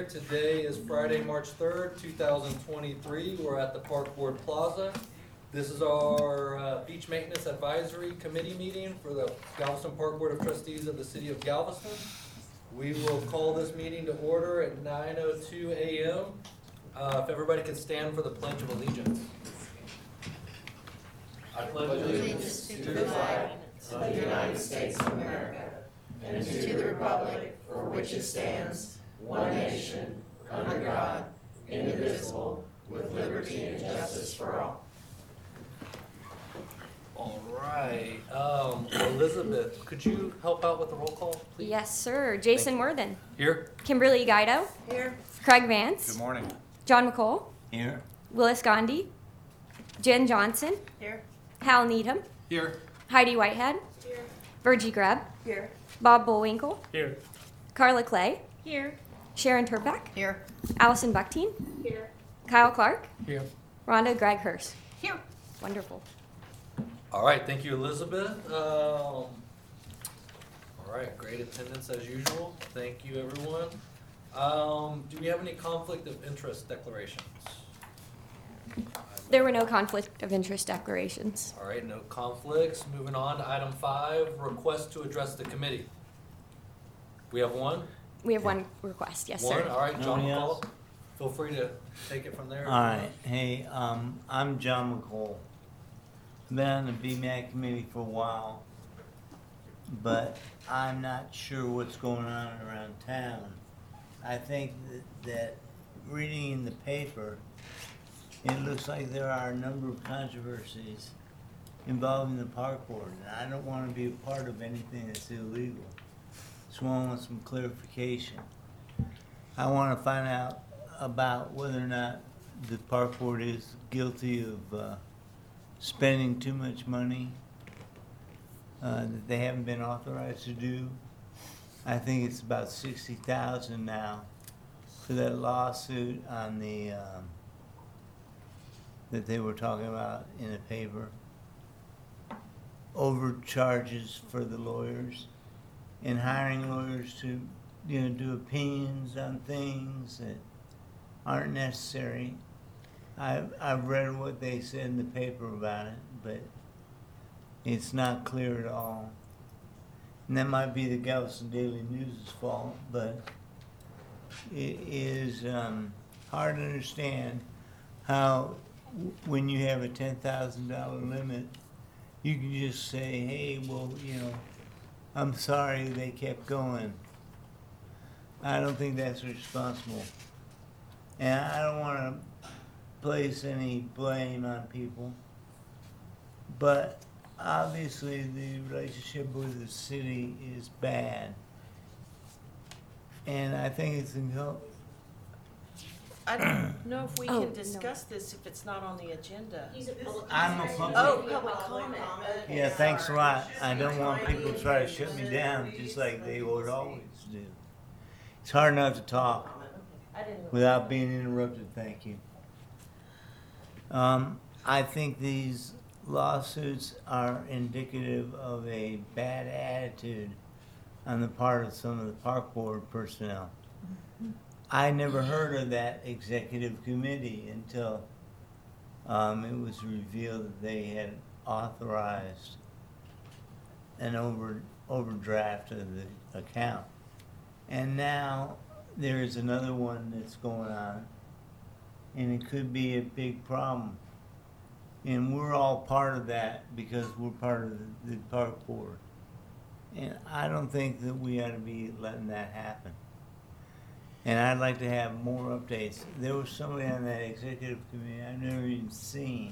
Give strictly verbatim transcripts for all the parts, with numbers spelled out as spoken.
Today is Friday, March third, two thousand twenty-three. We're at the Park Board Plaza. This is our uh, Beach Maintenance Advisory Committee meeting for the Galveston Park Board of Trustees of the City of Galveston. We will call this meeting to order at nine oh two a m Uh, if everybody could stand for the Pledge of Allegiance. I pledge allegiance to the flag of the United States of America and to the republic for which it stands, one nation, under God, indivisible, with liberty and justice for all. All right. Um, Elizabeth, could you help out with the roll call, please? Yes, sir. Jason Worthen. Here. Kimberly Guido. Here. Craig Vance. Good morning. John McCall. Here. Willis Gandhi. Jen Johnson. Here. Hal Needham. Here. Heidi Whitehead. Here. Virgie Grubb. Here. Bob Bullwinkle. Here. Carla Clay. Here. Sharon Turback. Here. Allison Buckteen. Here. Kyle Clark. Here. Rhonda Greg Hurst. Here. Wonderful. All right, thank you, Elizabeth. Um, all right, great attendance as usual. Thank you, everyone. Um, do we have any conflict of interest declarations? There were no conflict of interest declarations. All right, no conflicts. Moving on to item five, request to address the committee. We have one? We have one request, yes, One, sir. all right, John Nobody McCall. else? Feel free to take it from there. All right, hey, um, I'm John McCall. Been on the B M A C committee for a while, but I'm not sure what's going on around town. I think that, that reading in the paper, it looks like there are a number of controversies involving the park board, and I don't want to be a part of anything that's illegal. So I want some clarification. I want to find out about whether or not the park board is guilty of uh, spending too much money uh, that they haven't been authorized to do. I think it's about sixty thousand now for that lawsuit on the um, that they were talking about in the paper. Overcharges for the lawyers and hiring lawyers to, you know, do opinions on things that aren't necessary. I've, I've read what they said in the paper about it, but it's not clear at all. And that might be the Galveston Daily News' fault, but it is um, hard to understand how w- when you have a ten thousand dollar limit, you can just say, hey, well, you know, I'm sorry they kept going. I don't think that's responsible. And I don't want to place any blame on people, but obviously the relationship with the city is bad, and I think it's incumbent. I don't know if we Oh, can no. discuss this if it's not on the agenda. I'm a public. Oh, public comment. Yeah, thanks a lot. I don't want people to try to shut me down just like they would always do. It's hard enough to talk I didn't. without being interrupted. Thank you. Um, I think these lawsuits are indicative of a bad attitude on the part of some of the park board personnel. I never heard of that executive committee until um, it was revealed that they had authorized an over overdraft of the account. And now there is another one that's going on, and it could be a big problem. And we're all part of that because we're part of the, the park board. And I don't think that we ought to be letting that happen. And I'd like to have more updates. There was somebody on that executive committee I've never even seen.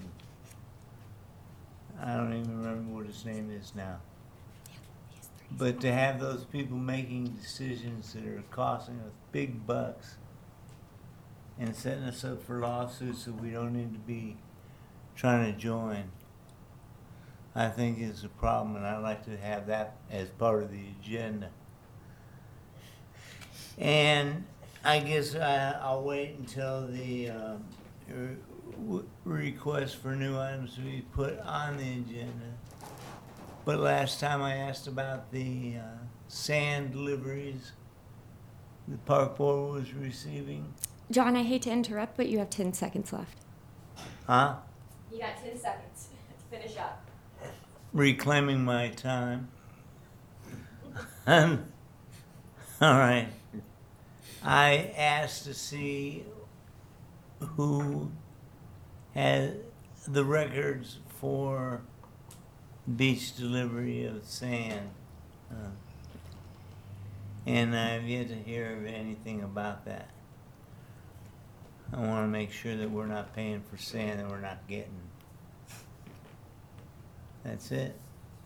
I don't even remember what his name is now. But to have those people making decisions that are costing us big bucks and setting us up for lawsuits that we don't need to be trying to join, I think is a problem, and I'd like to have that as part of the agenda. And I guess I, I'll wait until the um, re- w- request for new items to be put on the agenda. But last time I asked about the uh, sand deliveries, the park board was receiving? John, I hate to interrupt, but you have ten seconds left. Huh? You got ten seconds to finish up. Reclaiming my time. Um, all right. I asked to see who had the records for beach delivery of sand. Uh, and I've yet to hear of anything about that. I want to make sure that we're not paying for sand that we're not getting. That's it.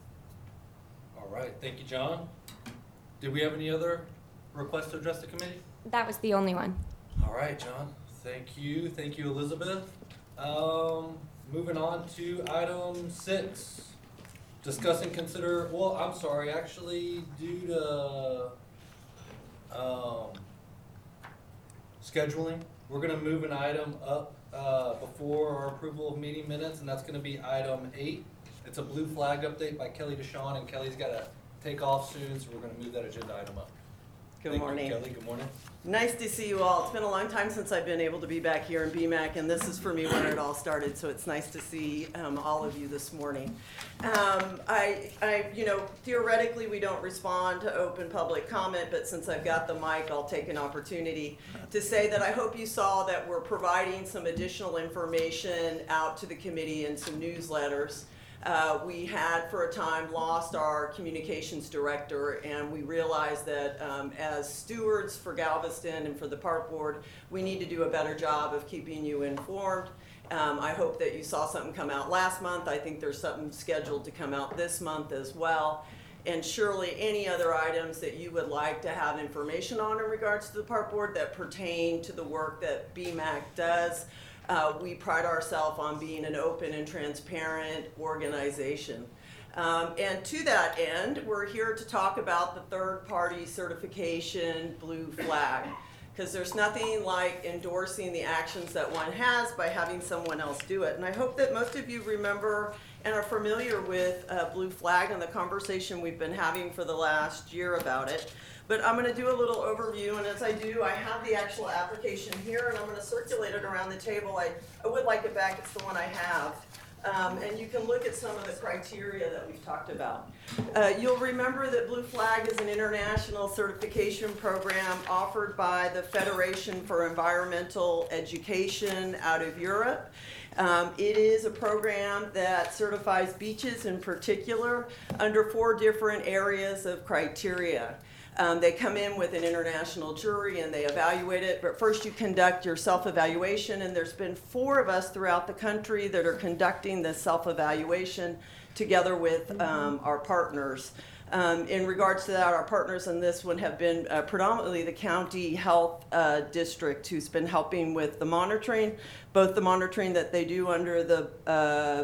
All right, thank you, John. Did we have any other requests to address the committee? That was the only one. All right, John. Thank you. Thank you, Elizabeth. Um, moving on to item six. Discuss and consider, well, I'm sorry, actually, due to, um, scheduling, we're gonna move an item up, uh, before our approval of meeting minutes, and that's gonna be item eight. It's a blue flag update by Kelly DeShawn, and Kelly's gotta take off soon, so we're gonna move that agenda item up. Good Thank you, morning. Kelly, good morning. Nice to see you all. It's been a long time since I've been able to be back here in B MAC, and this is for me when it all started, so it's nice to see um, all of you this morning. Um, I, I, you know, theoretically, we don't respond to open public comment, but since I've got the mic, I'll take an opportunity to say that I hope you saw that we're providing some additional information out to the committee in some newsletters. Uh, we had for a time lost our communications director, and we realized that um, as stewards for Galveston and for the park board, we need to do a better job of keeping you informed. Um, I hope that you saw something come out last month. I think there's something scheduled to come out this month as well. And surely any other items that you would like to have information on in regards to the park board that pertain to the work that B MAC does. Uh, we pride ourselves on being an open and transparent organization. Um, and to that end, we're here to talk about the third-party certification blue flag, because there's nothing like endorsing the actions that one has by having someone else do it. And I hope that most of you remember and are familiar with uh, blue flag and the conversation we've been having for the last year about it. But I'm going to do a little overview, and as I do, I have the actual application here, and I'm going to circulate it around the table. I, I would like it back. It's the one I have. Um, and you can look at some of the criteria that we've talked about. Uh, you'll remember that Blue Flag is an international certification program offered by the Federation for Environmental Education out of Europe. Um, it is a program that certifies beaches in particular under four different areas of criteria. Um, they come in with an international jury and they evaluate it, but first you conduct your self-evaluation, and there's been four of us throughout the country that are conducting this self-evaluation together with um, our partners. Um, in regards to that, our partners in this one have been uh, predominantly the county health uh, district, who's been helping with the monitoring, both the monitoring that they do under the uh,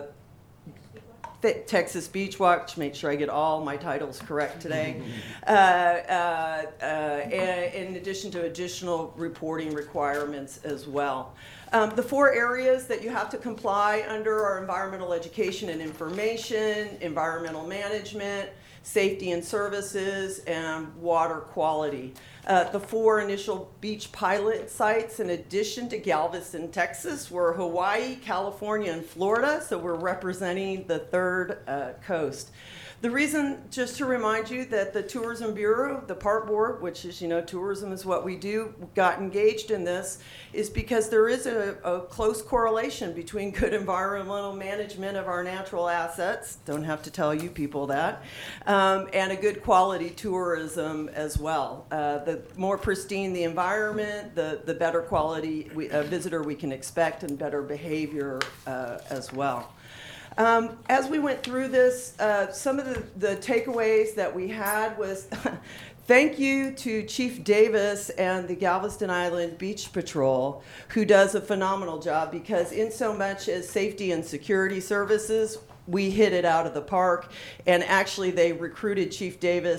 Texas Beach Watch, make sure I get all my titles correct today, uh, uh, uh, in addition to additional reporting requirements as well. Um, the four areas that you have to comply under are environmental education and information, environmental management, safety and services, and water quality. Uh, the four initial beach pilot sites, in addition to Galveston, Texas, were Hawaii, California, and Florida, so we're representing the third uh, coast. The reason, just to remind you, that the Tourism Bureau, the park board, which is, you know, tourism is what we do, got engaged in this, is because there is a, a close correlation between good environmental management of our natural assets, don't have to tell you people that, um, and a good quality tourism as well. Uh, the more pristine the environment, the, the better quality we, a visitor we can expect, and better behavior uh, as well. Um, as we went through this, uh, some of the, the takeaways that we had was thank you to Chief Davis and the Galveston Island Beach Patrol, who does a phenomenal job, because in so much as safety and security services, we hit it out of the park. And actually, they recruited Chief Davis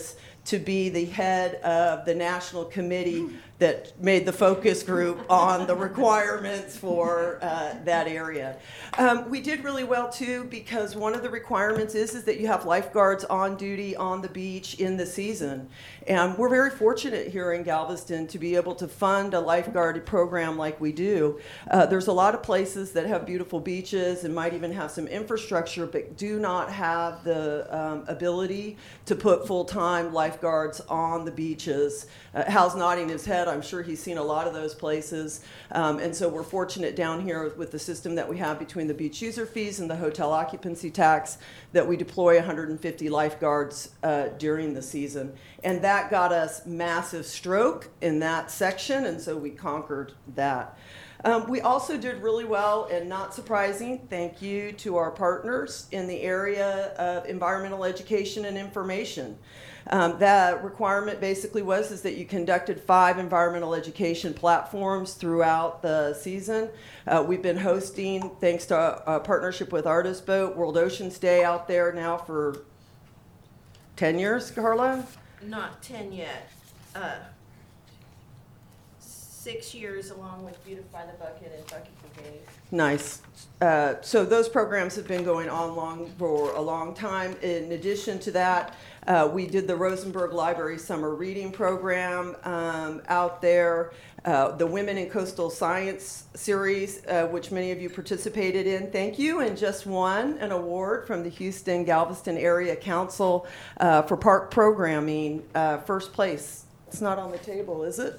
to be the head of the national committee that made the focus group on the requirements for uh, that area. Um, we did really well too, because one of the requirements is, is that you have lifeguards on duty on the beach in the season. And we're very fortunate here in Galveston to be able to fund a lifeguard program like we do. Uh, there's a lot of places that have beautiful beaches and might even have some infrastructure, but do not have the um, ability to put full-time lifeguards on the beaches. Uh, Hal's nodding his head. I'm sure he's seen a lot of those places. Um, and so we're fortunate down here with the system that we have between the beach user fees and the hotel occupancy tax that we deploy one hundred fifty lifeguards uh, during the season. And that got us massive stroke in that section, and so we conquered that. Um, we also did really well, and not surprising, thank you to our partners in the area of environmental education and information. Um, that requirement basically was is that you conducted five environmental education platforms throughout the season. Uh, we've been hosting, thanks to a, a partnership with Artist Boat, World Oceans Day out there now for ten years, Carla? Not ten yet. Uh, Six years along with Beautify the Bucket and Bucket Brigade. Nice. Uh, so those programs have been going on long for a long time. In addition to that, uh, we did the Rosenberg Library Summer Reading Program um, out there. Uh, the Women in Coastal Science series, uh, which many of you participated in. Thank you, and just won an award from the Houston Galveston Area Council uh, for park programming, uh, first place. It's not on the table, is it?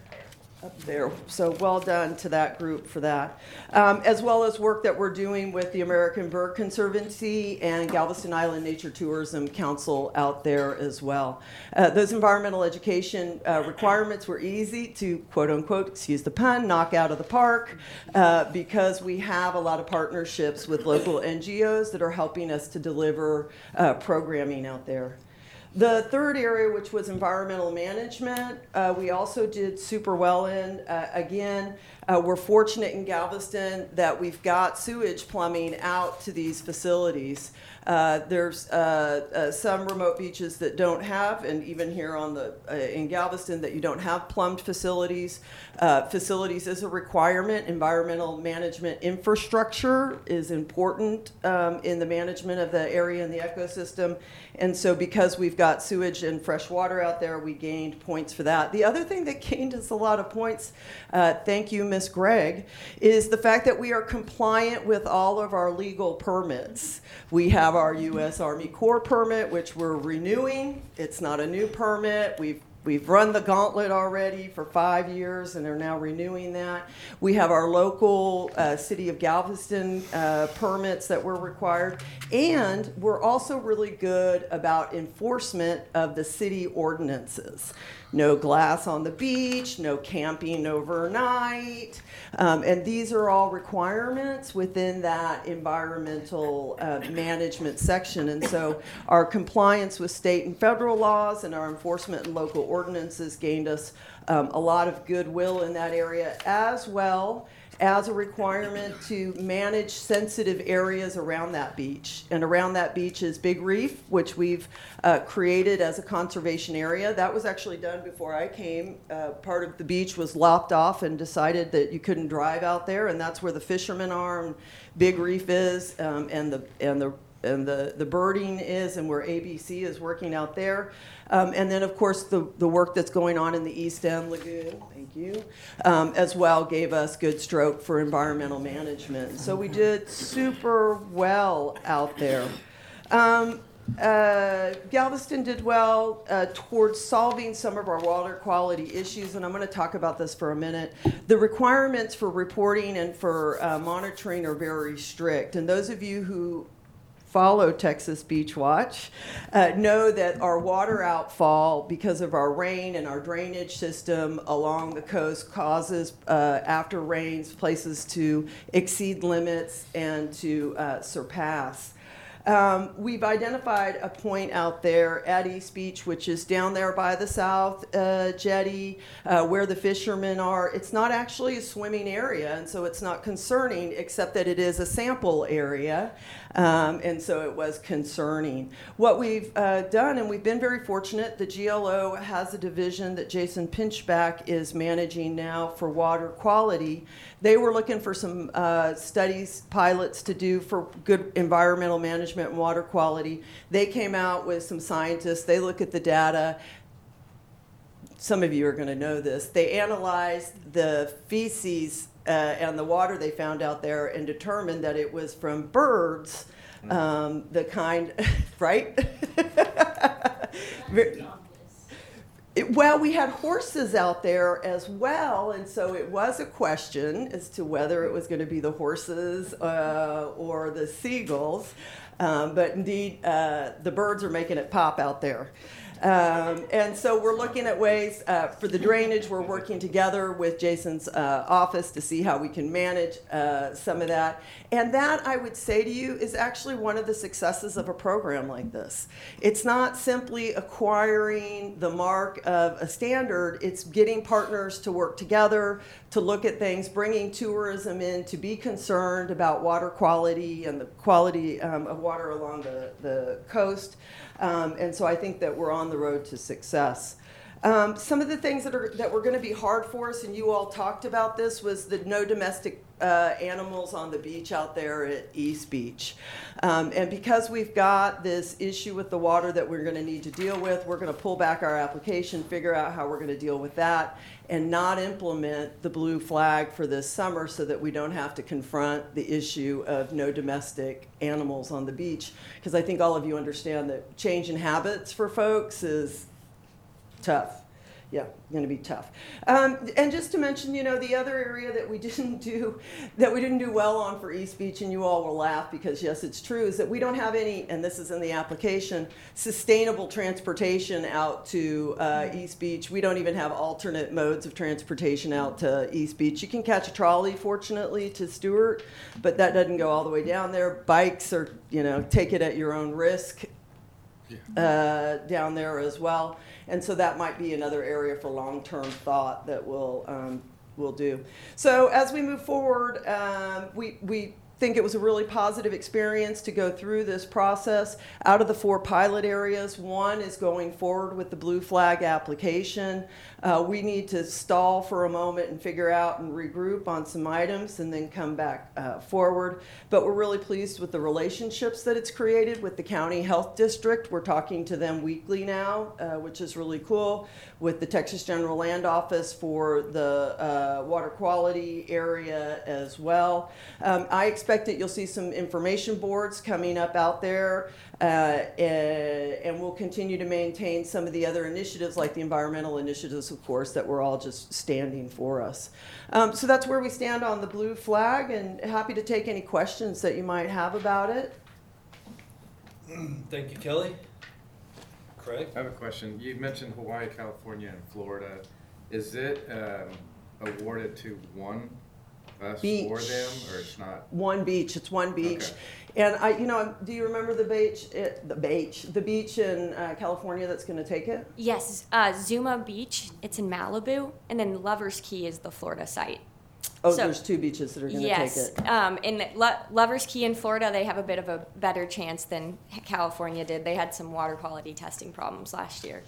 Up there. So well done to that group for that. Um, as well as work that we're doing with the American Bird Conservancy and Galveston Island Nature Tourism Council out there as well. Uh, those environmental education uh, requirements were easy to, quote unquote, excuse the pun, knock out of the park uh, because we have a lot of partnerships with local N G Os that are helping us to deliver uh, programming out there. The third area, which was environmental management, uh, we also did super well in. Uh, again, uh, we're fortunate in Galveston that we've got sewage plumbing out to these facilities. Uh, there's uh, uh, some remote beaches that don't have, and even here on the uh, in Galveston, that you don't have plumbed facilities. Uh, facilities is a requirement. Environmental management infrastructure is important um, in the management of the area and the ecosystem. And so because we've got sewage and fresh water out there, we gained points for that. The other thing that gained us a lot of points, uh, thank you, Miss Gregg, is the fact that we are compliant with all of our legal permits. We have our U S Army Corps permit, which we're renewing. It's not a new permit. We've We've run the gauntlet already for five years and are now renewing that. We have our local uh, City of Galveston uh, permits that we're required. And we're also really good about enforcement of the city ordinances. No glass on the beach, no camping overnight. Um, and these are all requirements within that environmental uh, management section. And so our compliance with state and federal laws and our enforcement and local ordinances gained us um, a lot of goodwill in that area, as well as a requirement to manage sensitive areas around that beach. And around that beach is Big Reef, which we've uh, created as a conservation area. That was actually done before I came. Uh, part of the beach was lopped off and decided that you couldn't drive out there, and that's where the fishermen are, and Big Reef is, um, and the and the and the, the birding is, and where A B C is working out there. Um, and then, of course, the, the work that's going on in the East End Lagoon, thank you, um, as well gave us good stroke for environmental management. So we did super well out there. Um, uh, Galveston did well uh, towards solving some of our water quality issues, and I'm going to talk about this for a minute. The requirements for reporting and for uh, monitoring are very strict, and those of you who follow Texas Beach Watch uh, know that our water outfall, because of our rain and our drainage system along the coast, causes uh, after rains places to exceed limits and to uh, surpass. Um, we've identified a point out there at East Beach, which is down there by the South uh, Jetty, uh, where the fishermen are. It's not actually a swimming area, and so it's not concerning, except that it is a sample area, um, and so it was concerning. What we've uh, done, and we've been very fortunate, the G L O has a division that Jason Pinchback is managing now for water quality. They were looking for some uh, studies, pilots to do for good environmental management and water quality. They came out with some scientists. They look at the data. Some of you are going to know this. They analyzed the feces uh, and the water they found out there and determined that it was from birds, um, the kind, right? Very- It, well, we had horses out there as well, and so it was a question as to whether it was going to be the horses uh, or the seagulls. Um, but indeed, uh, the birds are making it pop out there. Um, and so we're looking at ways uh, for the drainage. We're working together with Jason's uh, office to see how we can manage uh, some of that. And that, I would say to you, is actually one of the successes of a program like this. It's not simply acquiring the mark of a standard. It's getting partners to work together, to look at things, bringing tourism in, to be concerned about water quality and the quality um, of water along the, the coast. Um, and so I think that we're on the road to success. Um, some of the things that are that were going to be hard for us, and you all talked about this, was the no domestic uh, animals on the beach out there at East Beach. Um, and because we've got this issue with the water that we're going to need to deal with, we're going to pull back our application, figure out how we're going to deal with that, and not implement the blue flag for this summer so that we don't have to confront the issue of no domestic animals on the beach. Because I think all of you understand that changing habits for folks is tough. Yeah, going to be tough. Um, and just to mention, you know, the other area that we didn't do, that we didn't do well on for East Beach, and you all will laugh because yes, it's true, is that we don't have any, and this is in the application, sustainable transportation out to uh, East Beach. We don't even have alternate modes of transportation out to East Beach. You can catch a trolley, fortunately, to Stewart, but that doesn't go all the way down there. Bikes are, you know, take it at your own risk uh, down there as well. And so that might be another area for long-term thought that we'll, um, we'll do. So as we move forward, um, we, we think it was a really positive experience to go through this process. Out of the four pilot areas, one is going forward with the blue flag application. Uh, we need to stall for a moment and figure out and regroup on some items and then come back uh, forward. But we're really pleased with the relationships that it's created with the county health district. We're talking to them weekly now, uh, which is really cool, with the Texas General Land Office for the uh, water quality area as well. Um, I expect that you'll see some information boards coming up out there. Uh, and, and we'll continue to maintain some of the other initiatives, like the environmental initiatives, of course, that were all just standing for us. Um, so that's where we stand on the blue flag, and happy to take any questions that you might have about it. Thank you, Kelly. Craig? I have a question. You mentioned Hawaii, California, and Florida. Is it um, awarded to one bus Beach. for them, or it's not? One beach. It's one beach. Okay. And I, you know, do you remember the beach? It, the beach, the beach in uh, California that's going to take it? Yes, uh, Zuma Beach, it's in Malibu, and then Lover's Key is the Florida site. Oh, So- there's two beaches that are going to take Yes, it. um, in Lo- Lover's Key in Florida, they have a bit of a better chance than California did. They had some water quality testing problems last year.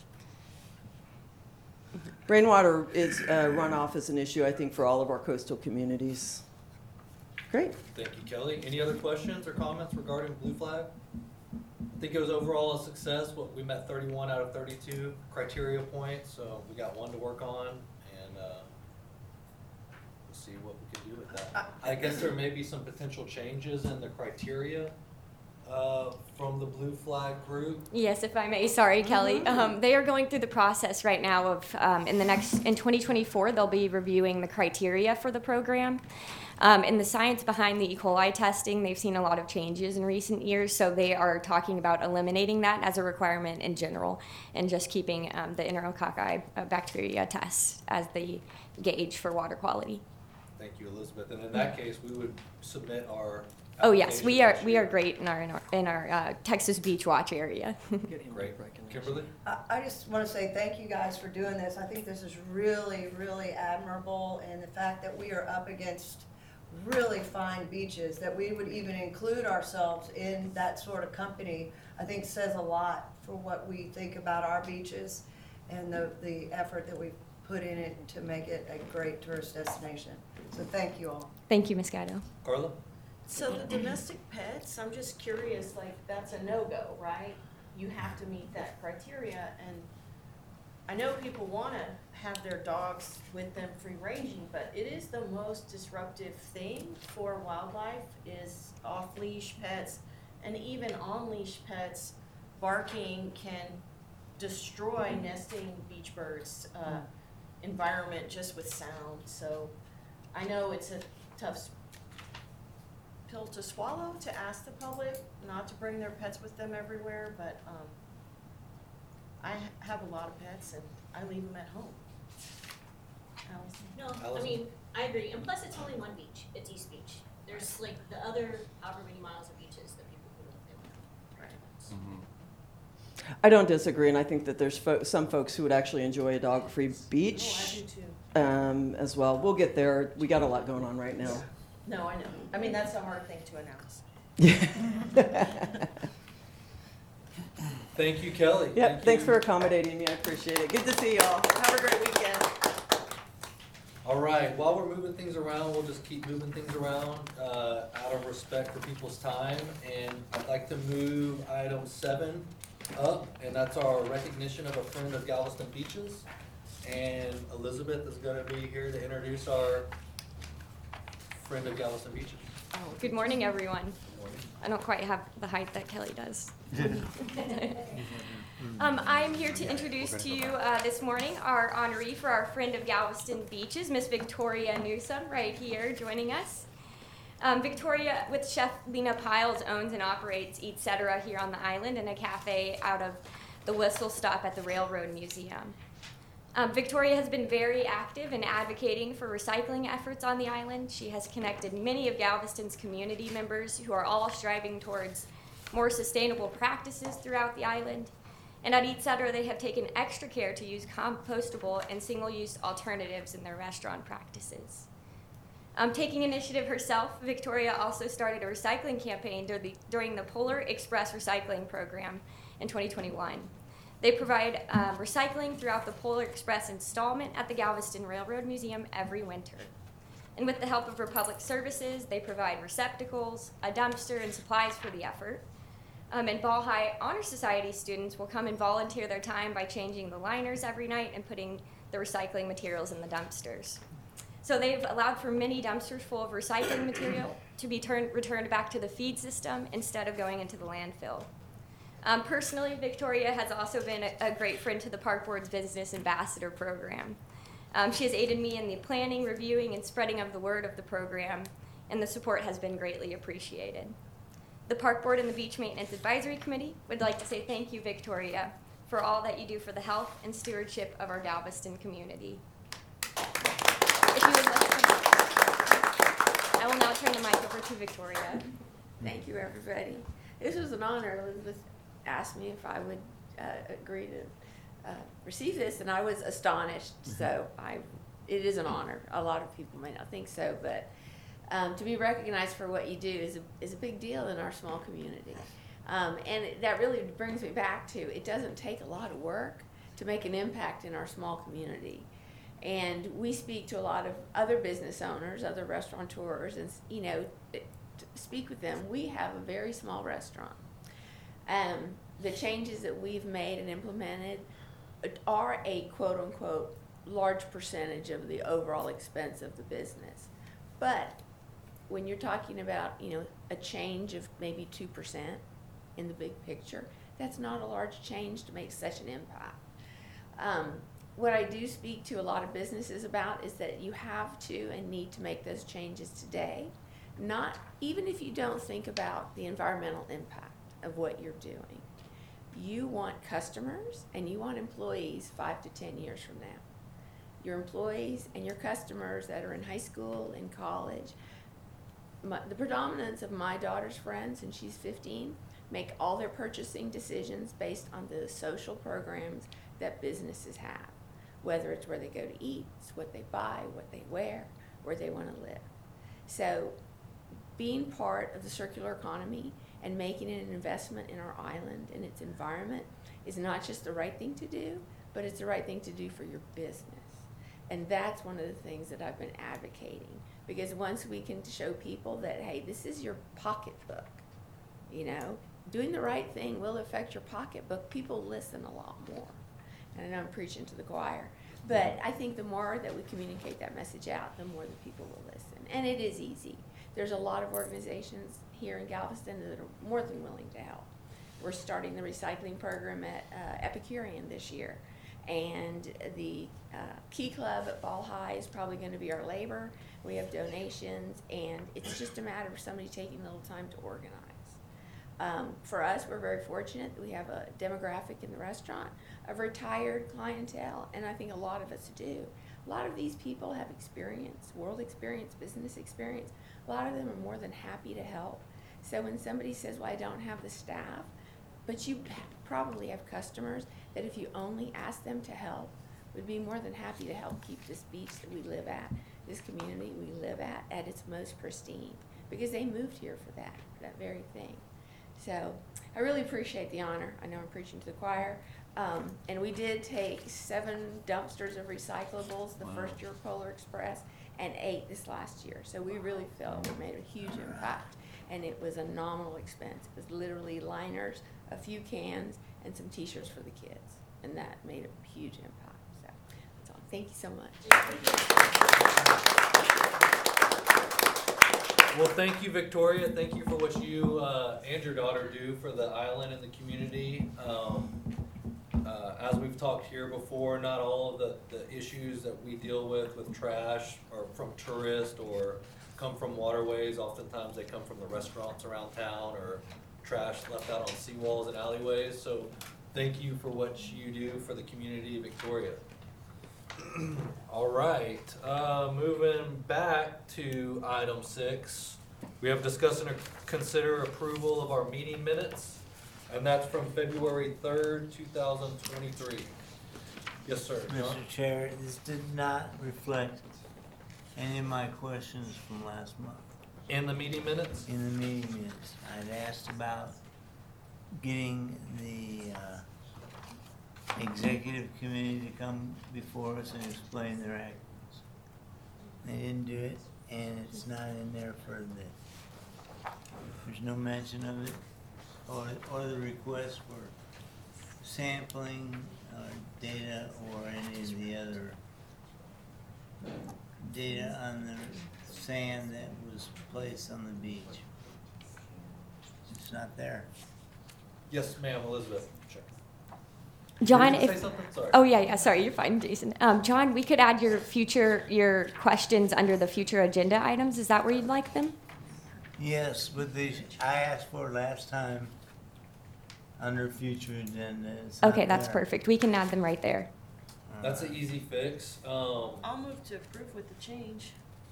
Rainwater is uh, runoff is an issue, I think, for all of our coastal communities. Great. Thank you, Kelly. Any other questions or comments regarding Blue Flag? I think it was overall a success. What, we met thirty-one out of thirty-two criteria points, so we got one to work on, and uh, we'll see what we can do with that. I guess there may be some potential changes in the criteria uh, from the Blue Flag group. Yes, if I may. Sorry, Kelly. Um, they are going through the process right now of um, in the next in twenty twenty-four they'll be reviewing the criteria for the program. Um, and the science behind the E. coli testing, they've seen a lot of changes in recent years, so they are talking about eliminating that as a requirement in general and just keeping um, the enterococci uh, bacteria tests as the gauge for water quality. Thank you, Elizabeth. And in that case, we would submit our Oh yes, we are application we this are year? great in our in our, in our uh, Texas Beach Watch area. Great. Kimberly? I, I just want to say thank you guys for doing this. I think this is really, really admirable, and the fact that we are up against really fine beaches, that we would even include ourselves in that sort of company, I think says a lot for what we think about our beaches and the, the effort that we've put in it to make it a great tourist destination. So thank you all. Thank you, Miz Gatto. Carla? So the domestic pets, I'm just curious, like, that's a no-go, right? You have to meet that criteria, and I know people wanna have their dogs with them free ranging, but it is the most disruptive thing for wildlife is off-leash pets, and even on-leash pets. Barking can destroy nesting beach birds, uh, environment just with sound, so I know it's a tough s- pill to swallow to ask the public not to bring their pets with them everywhere, but um, I ha- have a lot of pets and I leave them at home. Allison? No, I Allison? mean, I agree, and plus it's only one beach, it's East Beach. There's like the other however many miles of beaches that people could live there. Mhm. I don't disagree, and I think that there's fo- some folks who would actually enjoy a dog-free Oh, I beach do too. um, as well. We'll get there. We got a lot going on right now. No, I know. I mean, that's a hard thing to announce. Thank you, Kelly. Yep, Thank thanks you. for accommodating me. I appreciate it. Good to see y'all. Have a great weekend. All right, while we're moving things around, we'll just keep moving things around, uh, out of respect for people's time. And I'd like to move item seven up, and that's our recognition of a friend of Galveston Beaches. And Elizabeth is gonna be here to introduce our friend of Galveston Beaches. Good morning, everyone. I don't quite have the height that Kelly does. Um, I'm here to introduce to you uh, this morning our honoree for our friend of Galveston Beaches, Miss Victoria Newsom, right here joining us. Um, Victoria, with Chef Lena Piles, owns and operates Eat Cetera here on the island and a cafe out of the Whistle Stop at the Railroad Museum. Um, Victoria has been very active in advocating for recycling efforts on the island. She has connected many of Galveston's community members who are all striving towards more sustainable practices throughout the island. And at Eat Cetera, they have taken extra care to use compostable and single-use alternatives in their restaurant practices. Um, taking initiative herself, Victoria also started a recycling campaign dur- the, during the Polar Express Recycling Program in twenty twenty-one. They provide um, recycling throughout the Polar Express installment at the Galveston Railroad Museum every winter. And with the help of Republic Services, they provide receptacles, a dumpster, and supplies for the effort. Um, and Ball High Honor Society students will come and volunteer their time by changing the liners every night and putting the recycling materials in the dumpsters. So they've allowed for many dumpsters full of recycling material to be turned, returned back to the feed system instead of going into the landfill. Um, personally, Victoria has also been a, a great friend to the Park Board's Business Ambassador Program. Um, she has aided me in the planning, reviewing, and spreading of the word of the program, and the support has been greatly appreciated. The Park Board and the Beach Maintenance Advisory Committee would like to say thank you, Victoria, for all that you do for the health and stewardship of our Galveston community. If you would like to, I will now turn the mic over to Victoria. Thank you, everybody. This was an honor. Elizabeth asked me if I would uh, agree to uh, receive this, and I was astonished. So I, it is an honor. A lot of people may not think so, but um, to be recognized for what you do is a, is a big deal in our small community. Um, and it, that really brings me back to it doesn't take a lot of work to make an impact in our small community. And we speak to a lot of other business owners, other restaurateurs, and you know, to speak with them. We have a very small restaurant. Um, the changes that we've made and implemented are a quote unquote large percentage of the overall expense of the business. But when you're talking about, you know, a change of maybe two percent in the big picture, that's not a large change to make such an impact. Um, what I do speak to a lot of businesses about is that you have to and need to make those changes today, not even if you don't think about the environmental impact of what you're doing. You want customers and you want employees five to ten years from now. Your employees and your customers that are in high school and college my, the predominance of my daughter's friends, and she's fifteen, make all their purchasing decisions based on the social programs that businesses have, whether it's where they go to eat, it's what they buy, what they wear, where they want to live. So being part of the circular economy and making it an investment in our island and its environment is not just the right thing to do, but it's the right thing to do for your business. And that's one of the things that I've been advocating, because once we can show people that, hey, this is your pocketbook, you know, doing the right thing will affect your pocketbook, people listen a lot more. And I know I'm preaching to the choir, but I think the more that we communicate that message out, the more that people will listen. And it is easy. There's a lot of organizations here in Galveston that are more than willing to help. We're starting the recycling program at uh, Epicurean this year. And the uh, Key Club at Ball High is probably going to be our labor. We have donations, and it's just a matter of somebody taking a little time to organize. Um, for us, we're very fortunate that we have a demographic in the restaurant of retired clientele, and I think a lot of us do. A lot of these people have experience, world experience, business experience. A lot of them are more than happy to help. So when somebody says, well, I don't have the staff, but you probably have customers that if you only ask them to help, would be more than happy to help keep this beach that we live at, this community we live at, at its most pristine, because they moved here for that, for that very thing. So I really appreciate the honor. I know I'm preaching to the choir. Um, and we did take seven dumpsters of recyclables the wow. first year of Polar Express, and eight this last year. So we really felt we made a huge impact. And it was a nominal expense. It was literally liners, a few cans, and some t-shirts for the kids. And that made a huge impact. So that's all. Thank you so much. Well, thank you, Victoria. Thank you for what you uh, and your daughter do for the island and the community. Um, uh, as we've talked here before, not all of the, the issues that we deal with with trash are from tourists or come from waterways. Oftentimes they come from the restaurants around town or trash left out on seawalls and alleyways. So thank you for what you do for the community of Victoria. All right, uh, moving back to item six. We have discussed and consider approval of our meeting minutes, and that's from February third, two thousand twenty-three. Yes, sir. John? Mister Chair, this did not reflect any of my questions from last month. In the meeting minutes? In the meeting minutes, I'd asked about getting the uh, executive committee to come before us and explain their actions. They didn't do it, and it's not in there for the, there's no mention of it, or, or the request for sampling or data or any of the other data on the sand that was placed on the beach. It's not there. Yes, ma'am, Elizabeth. Sure. John, Were you gonna if say something? Sorry. oh yeah, yeah, sorry, you're fine, Jason. Um, John, we could add your future your questions under the future agenda items. Is that where you'd like them? Yes, but the, I asked for it last time under future agenda. It's not Okay, that's there. perfect. We can add them right there. That's an easy fix. Um, I'll move to approve with the change.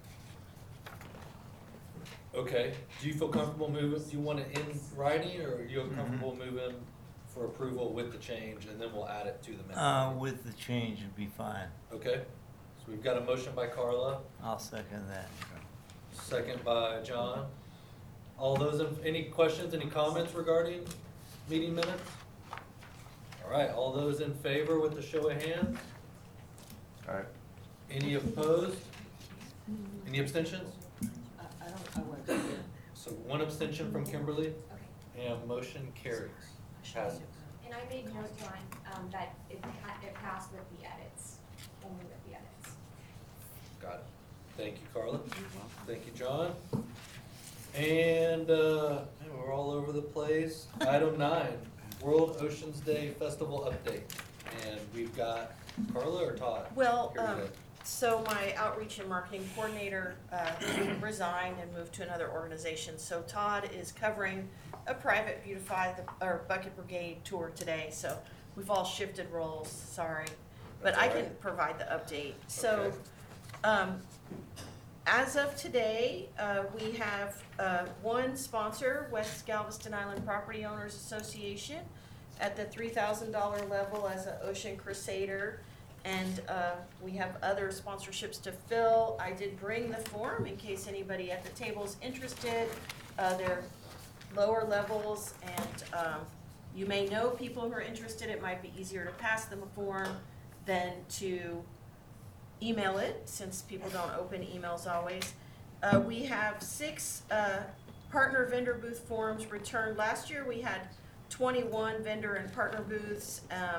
okay, do you feel comfortable moving, do you want it in writing, or are you comfortable moving for approval with the change, and then we'll add it to the minute? Uh, with the change would be fine. Okay, so we've got a motion by Carla, I'll second that. second by John. All those, in any questions, any comments regarding meeting minutes? All right, all those in favor with the show of hands? All right. Any opposed? Any abstentions? I don't, I wasn't here. So one abstention from Kimberly, Okay. and motion carries. Passes. And I made note, John, um, that it, ha- it passed with the edits, only with the edits. Got it. Thank you, Carla. Thank you, John. And, uh, man, we're all over the place. Item nine, World Oceans Day Festival update. And we've got Carla or Todd? Well, here um, today? so my outreach and marketing coordinator uh, resigned and moved to another organization. So Todd is covering a private Beautify the, or Bucket Brigade tour today. So we've all shifted roles, sorry. But That's I all can right. provide the update. So Okay. um, as of today, uh, we have, uh, one sponsor, West Galveston Island Property Owners Association, at the three thousand dollar level as an Ocean Crusader. And, uh, we have other sponsorships to fill. I did bring the form in case anybody at the table is interested. Uh, they're lower levels, and, um, you may know people who are interested. It might be easier to pass them a form than to email it, since people don't open emails always. Uh, we have six, uh, partner vendor booth forms returned. Last year, we had twenty-one vendor and partner booths. Um,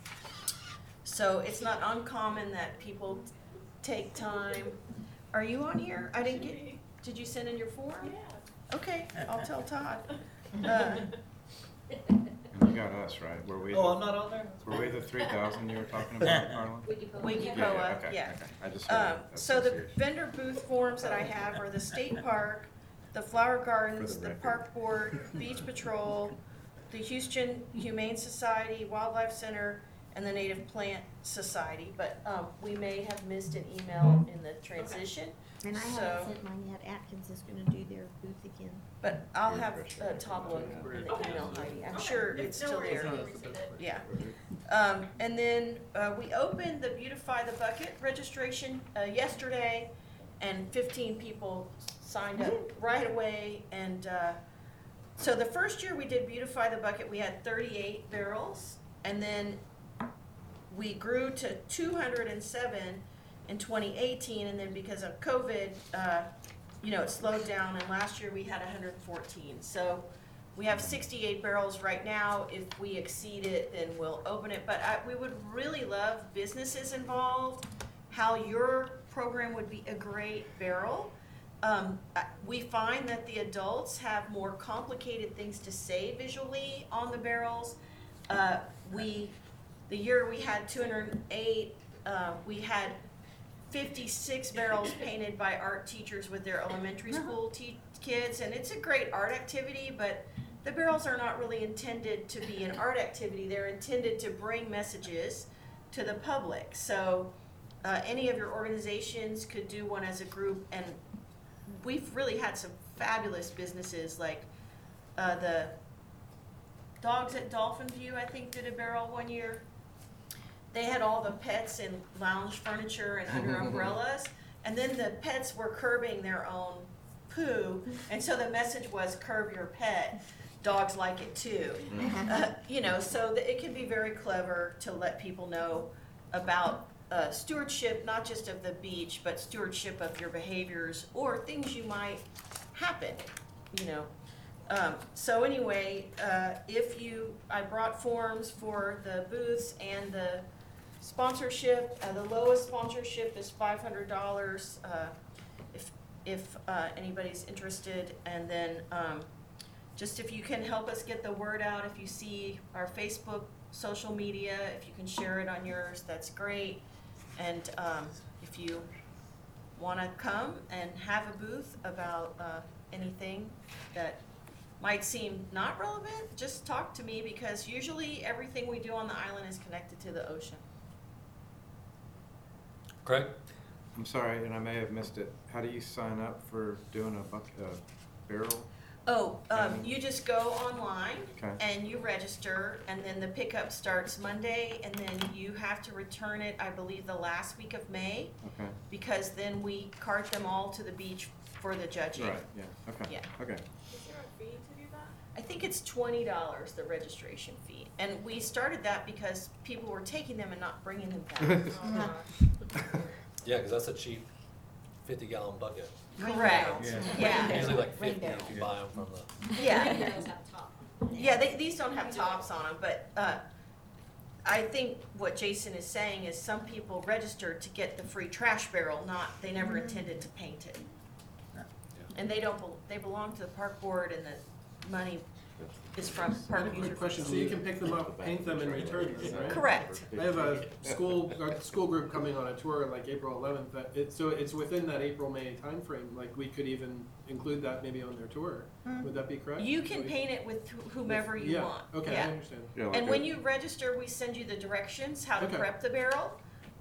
so it's not uncommon that people t- take time. Are you on here? I didn't get, did you send in your form? Yeah. Okay, I'll tell Todd. Uh, And you got us, right? Were we, Oh, I'm the- not on there? were we the three thousand you were talking about, Carla? Wiki Yeah, Poa, yeah, okay, yeah. okay. I just Um, heard so the association. vendor booth forms that I have are the state park, the flower gardens, For the the record. park board, beach patrol, the Houston Humane Society, Wildlife Center, and the Native Plant Society. But, um, we may have missed an email in the transition, And I So- haven't sent mine yet. Atkins is gonna do their booth again. but I'll have, uh, Todd look in the email, Heidi. I'm sure it's still there. Yeah. Um, and then, uh, we opened the Beautify the Bucket registration, uh, yesterday, and fifteen people signed up right away, and, uh, so the first year we did Beautify the Bucket, we had thirty-eight barrels, and then we grew to two hundred and seven in twenty eighteen, and then because of COVID, uh, you know, it slowed down, and last year we had one hundred fourteen. So we have sixty-eight barrels right now. If we exceed it, then we'll open it. But I, we would really love businesses involved, how your program would be a great barrel. Um, I- we find that the adults have more complicated things to say visually on the barrels. Uh, we, the year we had two hundred eight, uh, we had fifty-six barrels painted by art teachers with their elementary school te- kids, and it's a great art activity, but the barrels are not really intended to be an art activity. They're intended to bring messages to the public. So, uh, any of your organizations could do one as a group, and we've really had some fabulous businesses, like, uh, the Dogs at Dolphin View, I think, did a barrel one year. They had all the pets in lounge furniture and under umbrellas, and then the pets were curbing their own poo, and so the message was curb your pet. Dogs like it too. Uh, you know, so that it can be very clever to let people know about uh, stewardship, not just of the beach, but stewardship of your behaviors or things you might happen, you know. Um, so anyway, uh, if you, I brought forms for the booths and the sponsorship. Uh, the lowest sponsorship is five hundred dollars, uh, if, if, uh, anybody's interested. And then, um, just if you can help us get the word out, if you see our Facebook, social media, if you can share it on yours, that's great. And, um, if you wanna come and have a booth about, uh, anything that might seem not relevant, just talk to me, because usually everything we do on the island is connected to the ocean. Craig? I'm sorry, and I may have missed it. How do you sign up for doing a buck, uh, barrel? Oh, um, And- you just go online Okay. and you register, and then the pickup starts Monday, and then you have to return it, I believe, the last week of May, Okay, because then we cart them all to the beach for the judging. right, yeah, okay, Yeah. okay. Is there a fee to do that? I think it's twenty dollars, the registration fee, and we started that because people were taking them and not bringing them back. Yeah, because that's a cheap fifty gallon bucket. Correct, Yeah. yeah, Usually like fifty Rainbow. if you buy them from the. yeah. Those have top. Yeah, they, these don't have tops on them, but, uh, I think what Jason is saying is some people registered to get the free trash barrel, not, they never intended to paint it. And they don't, bel- they belong to the park board, and the money is from I park have a user. quick question, so you can pick them up, paint them, and return them, right? Correct. I have a school, a school group coming on a tour like April eleventh, that, it, so it's within that April-May timeframe, like, we could even include that maybe on their tour, would that be correct? You can So we- paint it with wh- whomever you Yeah, want. okay, I Yeah. understand. Yeah, like And a- when you register, we send you the directions, how to Okay. prep the barrel.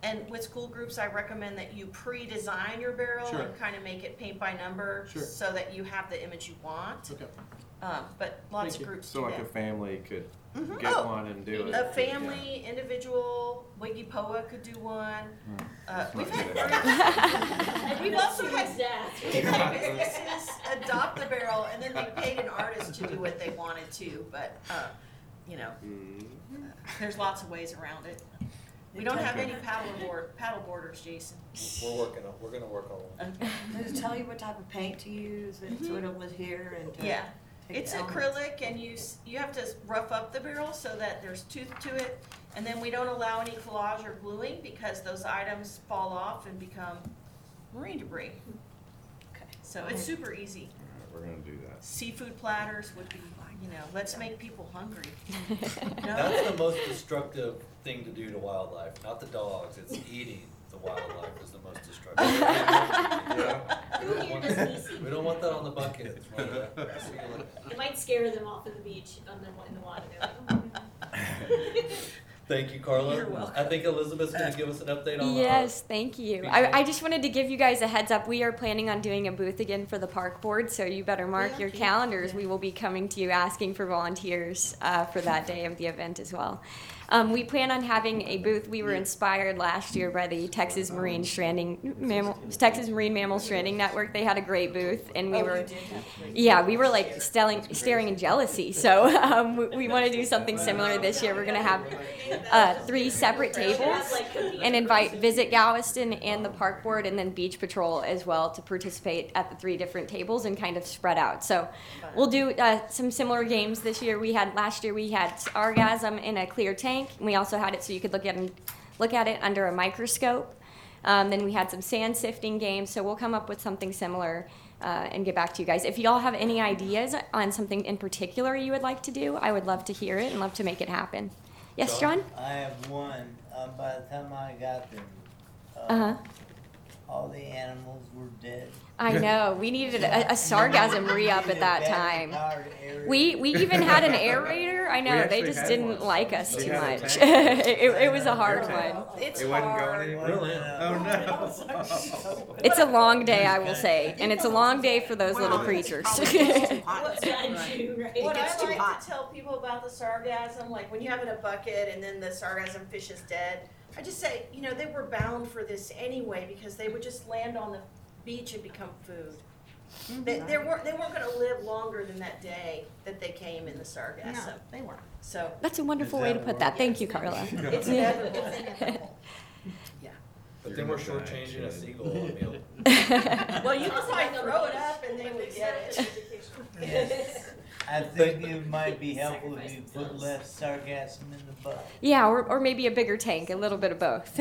and with school groups, I recommend that you pre-design your barrel Sure. and kind of make it paint by number Sure. so that you have the image you want. Okay. Um, but lots Thank of you. groups So do like a that. family could Mhm. get Oh, one and do it. A family, individual, Wiggy Poa could do one. Uh, That's we've not had good. groups- we've also had that. we've had businesses adopt the barrel and then they paid an artist to do what they wanted to, but, uh, you know, there's lots of ways around it. We don't have any paddle board, paddle boarders, Jason. We're working on, we're gonna work on it. Does it tell you what type of paint to use and sort of with here and? to Yeah, take it's the elements? acrylic and you, s- you have to rough up the barrel so that there's tooth to it. And then we don't allow any collage or gluing because those items fall off and become marine debris. Okay. So it's super easy. We're gonna do that. Seafood platters would be, you know, let's make people hungry. That's the most destructive thing to do to wildlife, not the dogs, it's eating the wildlife is the most destructive. Who here does easy? We don't want that on the bucket. Rhonda. It might scare them off of the beach on the, in the water. They're like, Thank you, Carla. You're welcome. I think Elizabeth's gonna give us an update on. Yes, thank you. Beach I, night. I just wanted to give you guys a heads up. We are planning on doing a booth again for the park board, so you better mark Yeah, your yeah. calendars. We will be coming to you asking for volunteers uh, for that day of the event as well. Um, we plan on having a booth. We were inspired last year by the Texas Marine Stranding Mammal, Texas Marine Mammal Stranding Network. They had a great booth, and we Oh, were, you did have great- yeah, we were like staring, staring in jealousy. So um, we, we want to do something similar this year. We're gonna have uh, three separate tables and invite Visit Galveston and the park board and then Beach Patrol as well to participate at the three different tables and kind of spread out. So we'll do uh, some similar games this year. We had last year we had Orgasm in a clear tank, and we also had it so you could look at look at it under a microscope. Um, then we had some sand sifting games. So we'll come up with something similar uh, and get back to you guys. If y'all have any ideas on something in particular you would like to do, I would love to hear it and love to make it happen. Yes, John? I have one. Uh, by the time I got there, uh, Uh-huh. all the animals were dead. I know. We needed a, a sargasm re-up at that time. We we even had an aerator. I know, they actually just had didn't one. like us We too had a much. tank. it, it was a hard one. It's It wasn't going hard. anywhere? Really? Oh, no. It's a long day, I will say, and it's a long day for those little creatures. it's not in June, right? What It's I too like hot. to tell people about the sargassum, like when you have it in a bucket and then the sargassum fish is dead, I just say, you know, they were bound for this anyway because they would just land on the beach and become food. They, they weren't, they weren't gonna live longer than that day that they came in the sargassum. No, they weren't. So, That's a wonderful way to put that. Thank you, Carla. it's Yeah. inevitable. But then we're shortchanging a seagull a meal. Well, you could probably throw it up and they would get it. I think it might be helpful if you put less sargassum in the bucket. Yeah, or, or maybe a bigger tank, a little bit of both.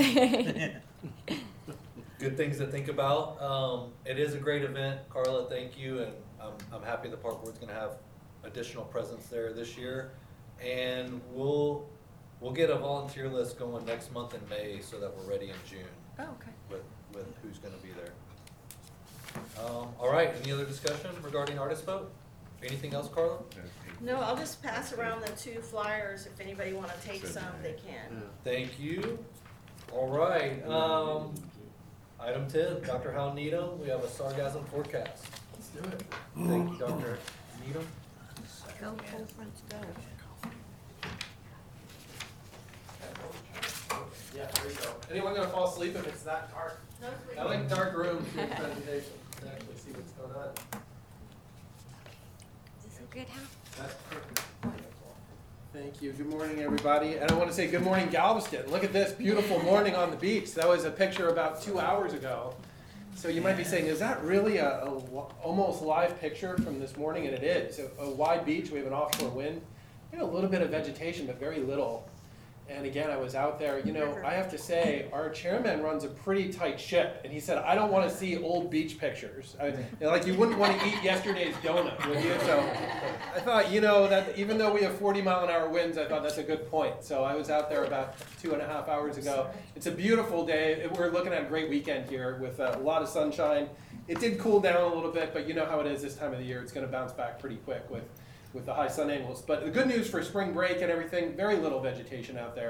Good things to think about. Um, it is a great event. Carla, thank you, and I'm, I'm happy the park board's gonna have additional presence there this year. And we'll, we'll get a volunteer list going next month in May so that we're ready in June Oh, okay. with, with who's gonna be there. Um, all right, any other discussion regarding Artist Vote? Anything else, Carla? No, I'll just pass around the two flyers. If anybody wanna take some, they can. Thank you. All right, um, item ten, Doctor Hal Needham, we have a sargassum forecast. Let's do it. Thank you, Doctor Needham. Go, full fronts, go. Yeah, there you go. Anyone gonna fall asleep if it's that dark? I like dark rooms for presentation, to actually see what's going on. Is this a good house? That's perfect. Thank you. Good morning, everybody. And I want to say good morning, Galveston. Look at this beautiful morning on the beach. That was a picture about two hours ago. So you might be saying, is that really a, a almost live picture from this morning? And it is. A, a wide beach. We have an offshore wind. We have a little bit of vegetation, but very little. And again, I was out there. You know, I have to say, our chairman runs a pretty tight ship. And he said, I don't want to see old beach pictures. I, you know, like you wouldn't want to eat yesterday's donut, would you? So I thought, you know, that even though we have forty mile an hour winds, I thought that's a good point. So I was out there about two and a half hours ago. It's a beautiful day. We're looking at a great weekend here with a lot of sunshine. It did cool down a little bit, but you know how it is this time of the year. It's going to bounce back pretty quick with with the high sun angles. But the good news for spring break and everything, very little vegetation out there.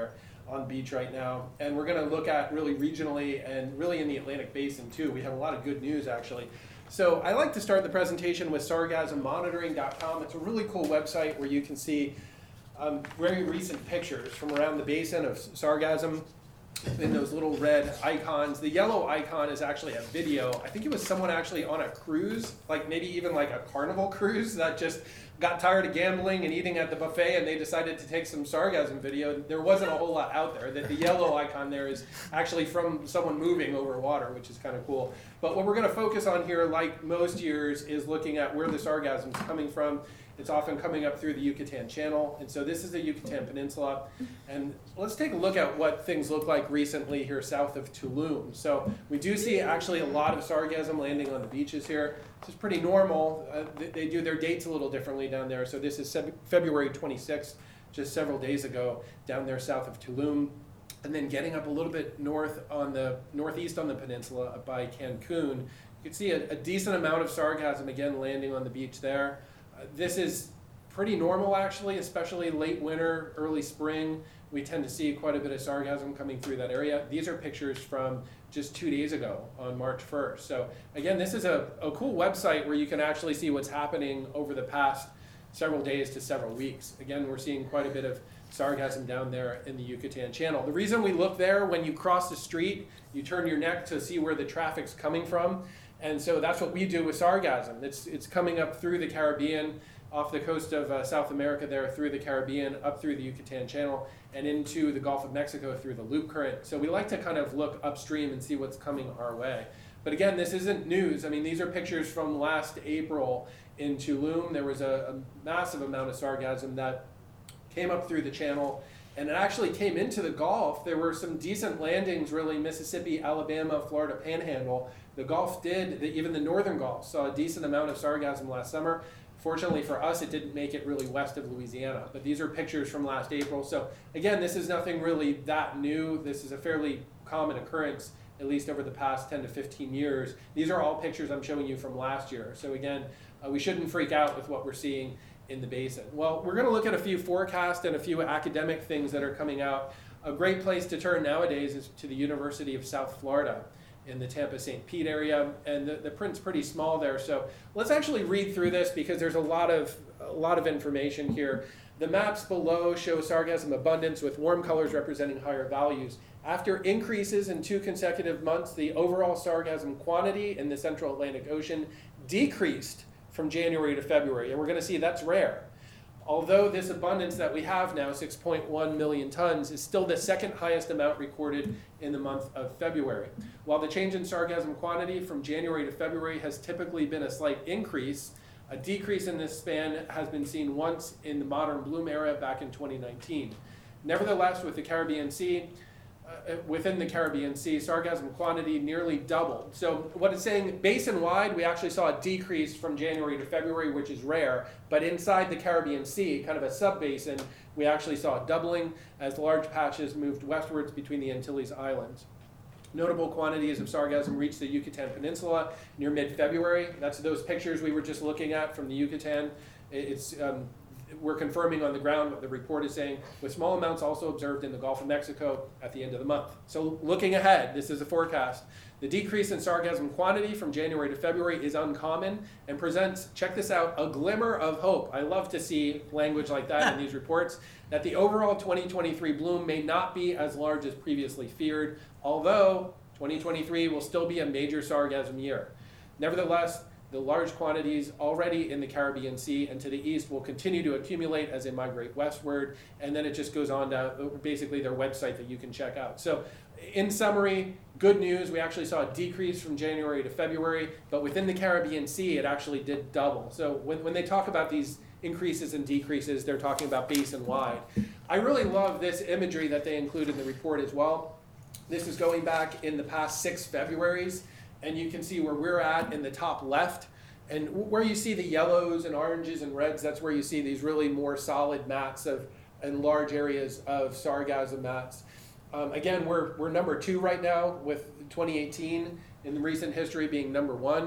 on beach right now. And we're going to look at really regionally and really in the Atlantic Basin too. We have a lot of good news actually. So I like to start the presentation with sargassum monitoring dot com. It's a really cool website where you can see um, very recent pictures from around the basin of sargassum in those little red icons. The yellow icon is actually a video. I think it was someone actually on a cruise, like maybe even like a Carnival cruise that just got tired of gambling and eating at the buffet and they decided to take some sargassum video. There wasn't a whole lot out there. The, the yellow icon there is actually from someone moving over water, which is kind of cool. But what we're going to focus on here, like most years, is looking at where the sargassum is coming from. It's often coming up through the Yucatan Channel, and so this is the Yucatan Peninsula. And let's take a look at what things look like recently here south of Tulum. So we do see actually a lot of sargassum landing on the beaches here. This is pretty normal. Uh, they, they do their dates a little differently down there. So this is February twenty-sixth, just several days ago, down there south of Tulum. And then getting up a little bit north on the northeast on the peninsula up by Cancun, you can see a, a decent amount of sargassum again landing on the beach there. Uh, this is pretty normal actually, especially late winter, early spring. We tend to see quite a bit of sargassum coming through that area. These are pictures from just two days ago on March first. So again, this is a, a cool website where you can actually see what's happening over the past several days to several weeks. Again, we're seeing quite a bit of sargassum down there in the Yucatan Channel. The reason we look there, when you cross the street, you turn your neck to see where the traffic's coming from. And so that's what we do with sargassum. It's, it's coming up through the Caribbean, off the coast of uh, South America there, through the Caribbean, up through the Yucatan Channel, and into the Gulf of Mexico through the Loop Current. So we like to kind of look upstream and see what's coming our way. But again, this isn't news. I mean, these are pictures from last April in Tulum. There was a, a massive amount of sargassum that came up through the channel, and it actually came into the Gulf. There were some decent landings, really, Mississippi, Alabama, Florida Panhandle. The Gulf did, the, even the northern Gulf saw a decent amount of sargassum last summer. Fortunately for us, it didn't make it really west of Louisiana, but these are pictures from last April. So again, this is nothing really that new. This is a fairly common occurrence, at least over the past ten to fifteen years. These are all pictures I'm showing you from last year. So again, uh, we shouldn't freak out with what we're seeing in the basin. Well, we're going to look at a few forecasts and a few academic things that are coming out. A great place to turn nowadays is to the University of South Florida in the Tampa Saint Pete area, and the, the print's pretty small there. So let's actually read through this because there's a lot of a lot of information here. The maps below show sargassum abundance with warm colors representing higher values. After increases in two consecutive months, the overall sargassum quantity in the Central Atlantic Ocean decreased from January to February, and we're going to see that's rare. Although this abundance that we have now, six point one million tons, is still the second highest amount recorded in the month of February. While the change in sargassum quantity from January to February has typically been a slight increase, a decrease in this span has been seen once in the modern bloom era back in twenty nineteen. Nevertheless, with the Caribbean Sea, Uh, within the Caribbean Sea, sargassum quantity nearly doubled. So what it's saying, basin-wide, we actually saw a decrease from January to February, which is rare, but inside the Caribbean Sea, kind of a sub-basin, we actually saw a doubling as large patches moved westwards between the Antilles Islands. Notable quantities of sargassum reached the Yucatan Peninsula near mid-February. That's those pictures we were just looking at from the Yucatan. It's um, We're confirming on the ground what the report is saying, with small amounts also observed in the Gulf of Mexico at the end of the month. So looking ahead, this is a forecast. The decrease in sargassum quantity from January to February is uncommon and presents, check this out, a glimmer of hope. I love to see language like that in these reports, that the overall twenty twenty-three bloom may not be as large as previously feared, although twenty twenty-three will still be a major sargassum year. Nevertheless, the large quantities already in the Caribbean Sea and to the east will continue to accumulate as they migrate westward, and then it just goes on to basically their website that you can check out. So in summary, good news, we actually saw a decrease from January to February, but within the Caribbean Sea, it actually did double. So when, when they talk about these increases and decreases, they're talking about basin-wide. I really love this imagery that they include in the report as well. This is going back in the past six Februaries. And you can see where we're at in the top left. And where you see the yellows and oranges and reds, that's where you see these really more solid mats of and large areas of sargassum mats. Um, again, we're, we're number two right now with twenty eighteen in the recent history being number one.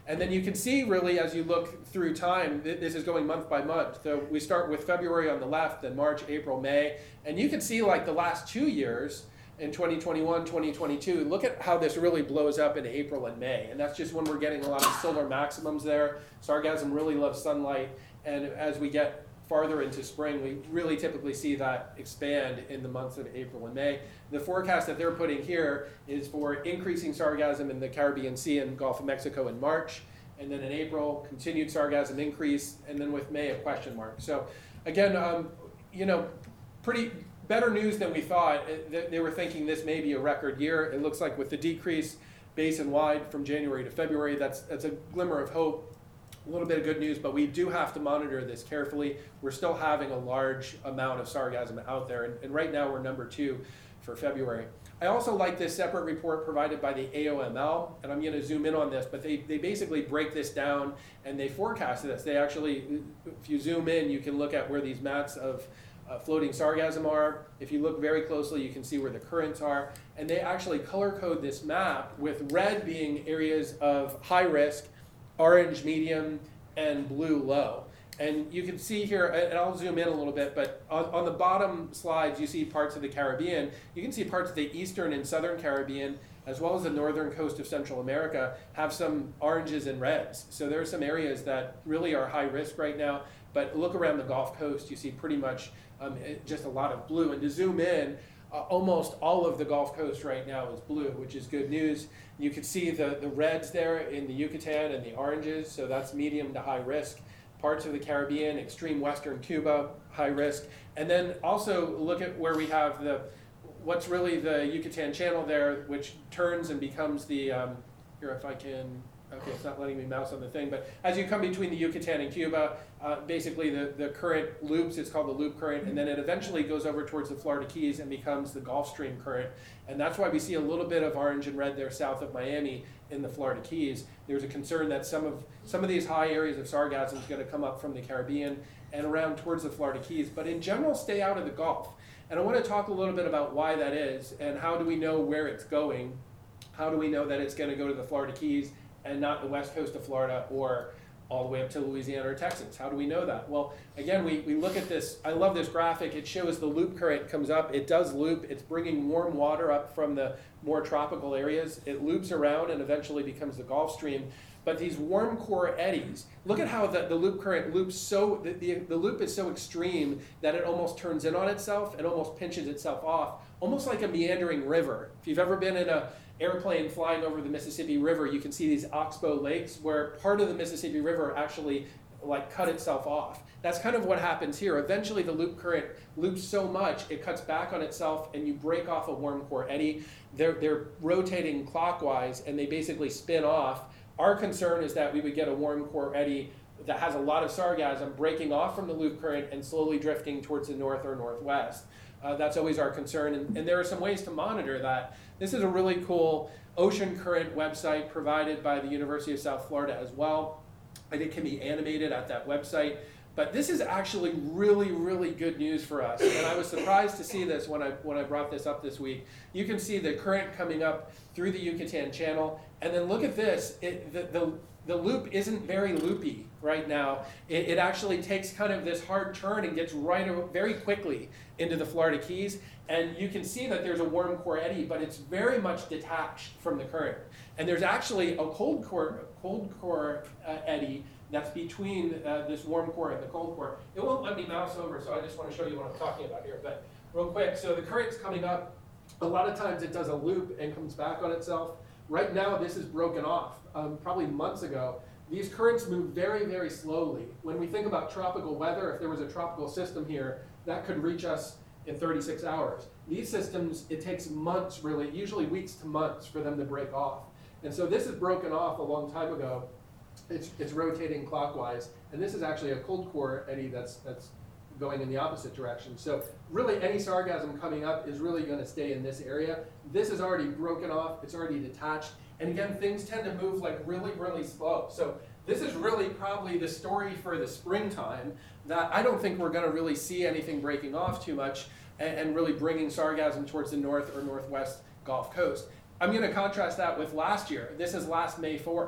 And then you can see really as you look through time, th- this is going month by month. So we start with February on the left, then March, April, May. And you can see like the last two years in twenty twenty-one, twenty twenty-two, look at how this really blows up in April and May. And that's just when we're getting a lot of solar maximums there. Sargassum really loves sunlight. And as we get farther into spring, we really typically see that expand in the months of April and May. The forecast that they're putting here is for increasing sargassum in the Caribbean Sea and Gulf of Mexico in March, and then in April, continued sargassum increase, and then with May, a question mark. So again, um, you know, pretty better news than we thought. They, they were thinking this may be a record year. It looks like with the decrease basin-wide from January to February, that's, that's a glimmer of hope. A little bit of good news, but we do have to monitor this carefully. We're still having a large amount of sargassum out there, and, and right now we're number two for February. I also like this separate report provided by the A O M L, and I'm going to zoom in on this, but they, they basically break this down and they forecast this. They actually, if you zoom in, you can look at where these mats of uh, floating sargassum are. If you look very closely, you can see where the currents are, and they actually color code this map with red being areas of high risk, orange medium, and blue low. And you can see here, and I'll zoom in a little bit, but on, on the bottom slides you see parts of the Caribbean. You can see parts of the eastern and southern Caribbean, as well as the northern coast of Central America, have some oranges and reds. So there are some areas that really are high risk right now, but look around the Gulf Coast, you see pretty much um, just a lot of blue. And to zoom in, Uh, almost all of the Gulf Coast right now is blue, which is good news. You can see the, the reds there in the Yucatan and the oranges, so that's medium to high risk. Parts of the Caribbean, extreme western Cuba, high risk. And then also look at where we have the, what's really the Yucatan Channel there, which turns and becomes the, um, here if I can, okay, it's not letting me mouse on the thing, but as you come between the Yucatan and Cuba, uh, basically the, the current loops, it's called the loop current, and then it eventually goes over towards the Florida Keys and becomes the Gulf Stream current. And that's why we see a little bit of orange and red there south of Miami in the Florida Keys. There's a concern that some of some of these high areas of sargassum is going to come up from the Caribbean and around towards the Florida Keys, but in general stay out of the Gulf. And I want to talk a little bit about why that is and how do we know where it's going. How do we know that it's going to go to the Florida Keys and not the west coast of Florida or all the way up to Louisiana or Texas? How do we know that? Well, again, we, we look at this. I love this graphic. It shows the loop current comes up. It does loop. It's bringing warm water up from the more tropical areas. It loops around and eventually becomes the Gulf Stream. But these warm core eddies, look at how the, the loop current loops so, the, the, the loop is so extreme that it almost turns in on itself and almost pinches itself off, almost like a meandering river. If you've ever been in a airplane flying over the Mississippi River, you can see these oxbow lakes where part of the Mississippi River actually like cut itself off. That's kind of what happens here. Eventually the loop current loops so much it cuts back on itself and you break off a warm core eddy. They're, they're rotating clockwise and they basically spin off. Our concern is that we would get a warm core eddy that has a lot of sargassum breaking off from the loop current and slowly drifting towards the north or northwest. Uh, that's always our concern, and, and there are some ways to monitor that. This is a really cool ocean current website provided by the University of South Florida as well, and it can be animated at that website. But this is actually really, really good news for us, and I was surprised to see this when I when I brought this up this week. You can see the current coming up through the Yucatan Channel, and then look at this. It, the, the The loop isn't very loopy right now. It, it actually takes kind of this hard turn and gets right o- very quickly into the Florida Keys. And you can see that there's a warm core eddy, but it's very much detached from the current. And there's actually a cold core, cold core uh, eddy that's between uh, this warm core and the cold core. It won't let me mouse over, so I just want to show you what I'm talking about here. But real quick, so the current's coming up. A lot of times it does a loop and comes back on itself. Right now, this is broken off. Um, probably months ago, these currents move very, very slowly. When we think about tropical weather, if there was a tropical system here, that could reach us in thirty-six hours. These systems, it takes months, really, usually weeks to months for them to break off. And so this is broken off a long time ago. It's, it's rotating clockwise, and this is actually a cold core eddy that's, that's going in the opposite direction. So really any sargassum coming up is really going to stay in this area. This is already broken off, it's already detached, and again, things tend to move like really, really slow. So this is really probably the story for the springtime, that I don't think we're going to really see anything breaking off too much and, and really bringing sargassum towards the north or northwest Gulf Coast. I'm going to contrast that with last year. This is last May fourth.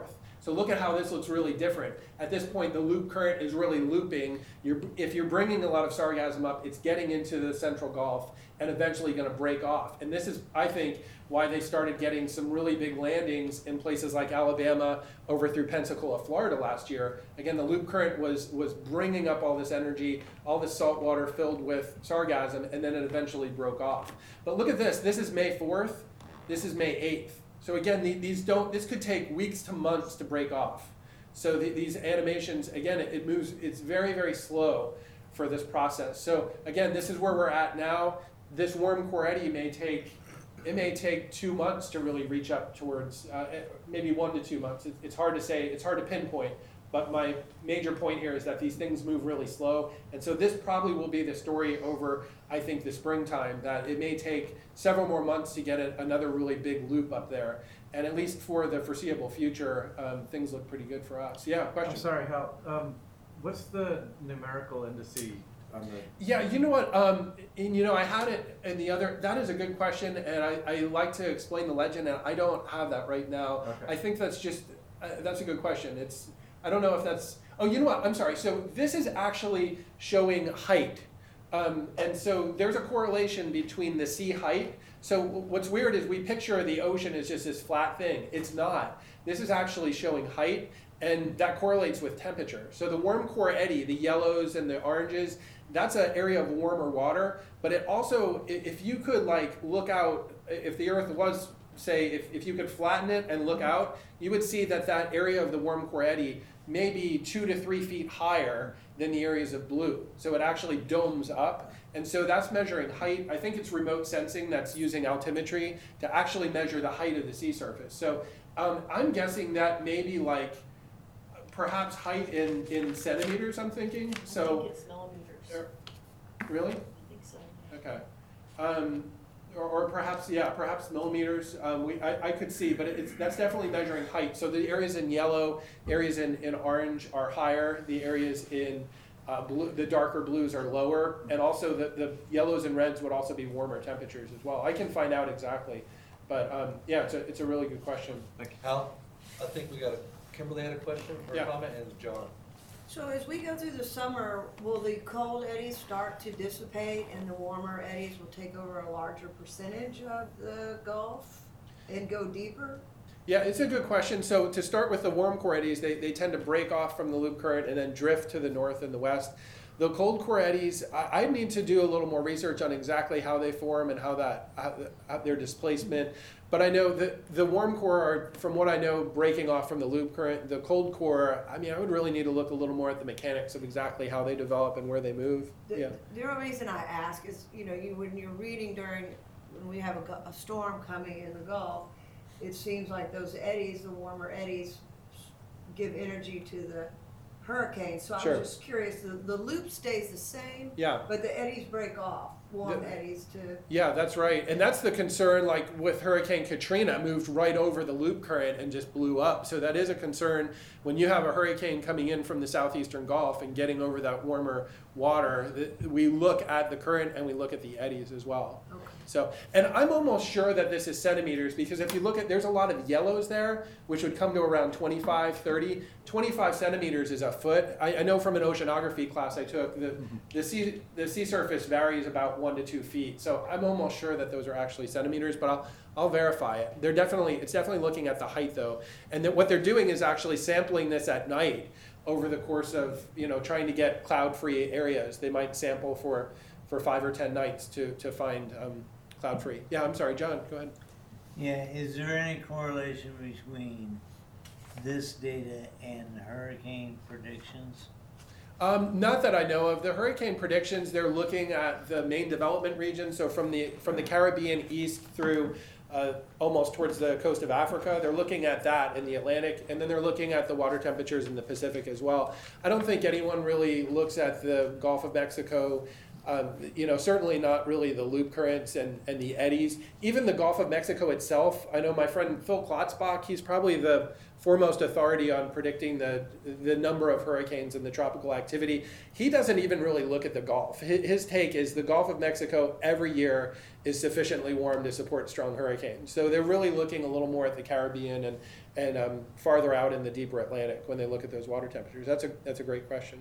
So look at how this looks really different. At this point, the loop current is really looping. You're, if you're bringing a lot of sargassum up, it's getting into the central Gulf and eventually going to break off. And this is, I think, why they started getting some really big landings in places like Alabama over through Pensacola, Florida last year. Again, the loop current was, was bringing up all this energy, all this salt water filled with sargassum, and then it eventually broke off. But look at this. This is May fourth. This is May eighth. So again, these don't, this could take weeks to months to break off. So the, these animations, again, it, it moves, it's very, very slow for this process. So again, this is where we're at now. This warm core eddy may take, it may take two months to really reach up towards, uh, maybe one to two months. It, it's hard to say, it's hard to pinpoint. But my major point here is that these things move really slow. And so this probably will be the story over, I think, the springtime, that it may take several more months to get a, another really big loop up there. And at least for the foreseeable future, um, things look pretty good for us. Yeah, question? I'm sorry, Hal. Um, what's the numerical indice on the... Yeah, you know what, um, and you know, I had it in the other, that is a good question, and I, I like to explain the legend, and I don't have that right now. Okay. I think that's just, uh, that's a good question. It's, I don't know if that's, oh, you know what, I'm sorry. So this is actually showing height. Um, and so there's a correlation between the sea height. So what's weird is we picture the ocean as just this flat thing. It's not. This is actually showing height, and that correlates with temperature. So the warm core eddy, the yellows and the oranges, that's an area of warmer water. But it also, if you could like look out, if the Earth was, say, if, if you could flatten it and look out, you would see that that area of the warm core eddy may be two to three feet higher than the areas of blue. So it actually domes up. And so that's measuring height. I think it's remote sensing that's using altimetry to actually measure the height of the sea surface. So um, I'm guessing that maybe like perhaps height in, in centimeters, I'm thinking. So, I think it's millimeters. Really? I think so. Okay. Um, or, or perhaps, yeah, perhaps millimeters. Um, we, I, I could see, but it's, that's definitely measuring height. So the areas in yellow, areas in, in orange are higher. The areas in uh, blue, the darker blues are lower. And also the, the yellows and reds would also be warmer temperatures as well. I can find out exactly. But um, yeah, it's a, it's a really good question. Hal, I think we got a, Kimberly had a question or a Yeah. comment, and John. So as we go through the summer, will the cold eddies start to dissipate and the warmer eddies will take over a larger percentage of the Gulf and go deeper? Yeah, it's a good question. So to start with the warm core eddies, they, they tend to break off from the loop current and then drift to the north and the west. The cold core eddies, I, I need to do a little more research on exactly how they form and how that how, how their displacement. But I know that the warm core are, from what I know, breaking off from the loop current. The cold core, I mean, I would really need to look a little more at the mechanics of exactly how they develop and where they move. The, Yeah. the only reason I ask is, you know, you when you're reading during, when we have a, gu- a storm coming in the Gulf, it seems like those eddies, the warmer eddies, give energy to the hurricane. So I'm Sure. just curious, the, the loop stays the same, Yeah. but the eddies break off, warm The- eddies to... Yeah, that's right. And that's the concern, like with Hurricane Katrina, moved right over the loop current and just blew up. So that is a concern when you have a hurricane coming in from the southeastern Gulf and getting over that warmer water. th- We look at the current and we look at the eddies as well. Okay. So, and I'm almost sure that this is centimeters because if you look at, there's a lot of yellows there, which would come to around twenty-five, thirty. twenty-five centimeters is a foot. I, I know from an oceanography class I took, the, the, sea, the sea surface varies about one to two feet. So I'm almost sure that those are actually centimeters, but I'll, I'll verify it. They're definitely, it's definitely looking at the height though. And that what they're doing is actually sampling this at night over the course of, you know, trying to get cloud-free areas. They might sample for, for five or ten nights to, to find um, cloud-free. Yeah, I'm sorry, John, go ahead. Yeah, is there any correlation between this data and hurricane predictions? Um, not that I know of. The hurricane predictions, they're looking at the main development region, so from the from the Caribbean east through uh, almost towards the coast of Africa. They're looking at that in the Atlantic, and then they're looking at the water temperatures in the Pacific as well. I don't think anyone really looks at the Gulf of Mexico Um, you know, certainly not really the loop currents and, and the eddies. Even the Gulf of Mexico itself, I know my friend Phil Klotzbach, he's probably the foremost authority on predicting the, the number of hurricanes and the tropical activity. He doesn't even really look at the Gulf. His, his take is the Gulf of Mexico every year is sufficiently warm to support strong hurricanes. So they're really looking a little more at the Caribbean and, and um, farther out in the deeper Atlantic when they look at those water temperatures. That's a, that's a great question.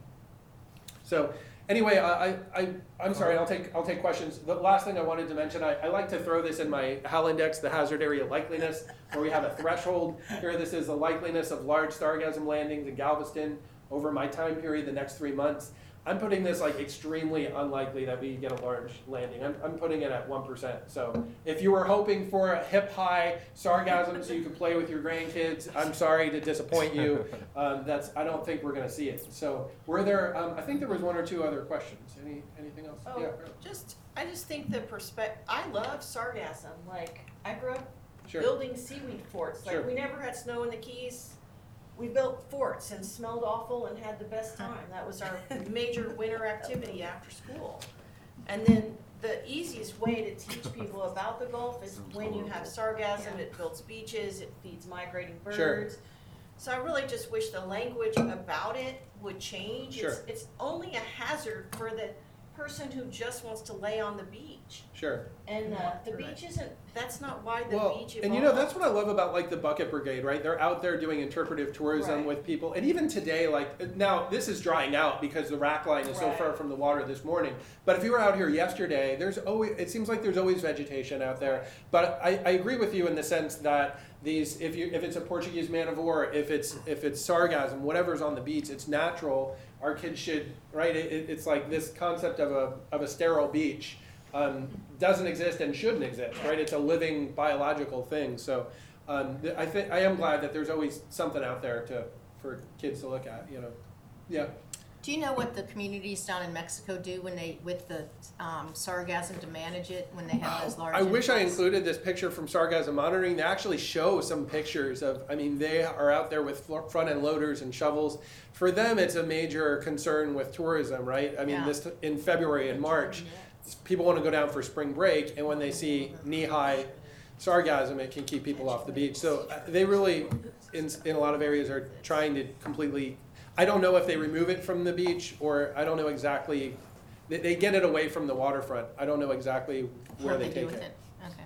So anyway, I, I, I'm sorry, I'll take, I'll take questions. The last thing I wanted to mention, I, I like to throw this in my HAL index, the hazard area likeliness, where we have a threshold. Here, this is the likeliness of large sargassum landings in Galveston over my time period, the next three months. I'm putting this like extremely unlikely that we get a large landing. I'm, I'm putting it at one percent. So if you were hoping for a hip high sargassum so you could play with your grandkids, I'm sorry to disappoint you. Um, that's, I don't think we're gonna see it. So were there, um, I think there was one or two other questions. Any, anything else? Oh, Yeah. just, I just think the perspective, I love sargassum, like, I grew up Sure. building seaweed forts, Sure. like, we never had snow in the Keys. We built forts and smelled awful and had the best time, that was our major winter activity after school. And then the easiest way to teach people about the Gulf is when you have sargassum, it builds beaches, it feeds migrating birds. Sure. So I really just wish the language about it would change. Sure. It's, it's only a hazard for the person who just wants to lay on the beach. Sure. And uh, the beach isn't, that's not why the Well, beach evolved. and you know, that's what I love about like the Bucket Brigade, right? They're out there doing interpretive tourism Right. with people. And even today, like now this is drying out because the rack line is so Right. far from the water this morning. But if you were out here yesterday, there's always, it seems like there's always vegetation out there. But I, I agree with you in the sense that these, if you, if it's a Portuguese man of war, if it's, if it's sargassum, whatever's on the beach, it's natural. Our kids should, right? It, it's like this concept of a, of a sterile beach. Um, doesn't exist and shouldn't exist, right? It's a living biological thing. So um, th- I think I am glad that there's always something out there to for kids to look at. You know, yeah. Do you know what the communities down in Mexico do when they, with the um, sargassum to manage it, when they have those large I wish I influx? included this picture from Sargassum Monitoring. They actually show some pictures of, I mean, they are out there with front end loaders and shovels. For them, it's a major concern with tourism, right? I mean, Yeah. this in February and March, people want to go down for spring break, and when they see knee-high sargassum, it can keep people off the beach. So uh, they really, in, in a lot of areas, are trying to completely, I don't know if they remove it from the beach, or I don't know exactly, they, they get it away from the waterfront. I don't know exactly where What they they do take with it. it? Okay.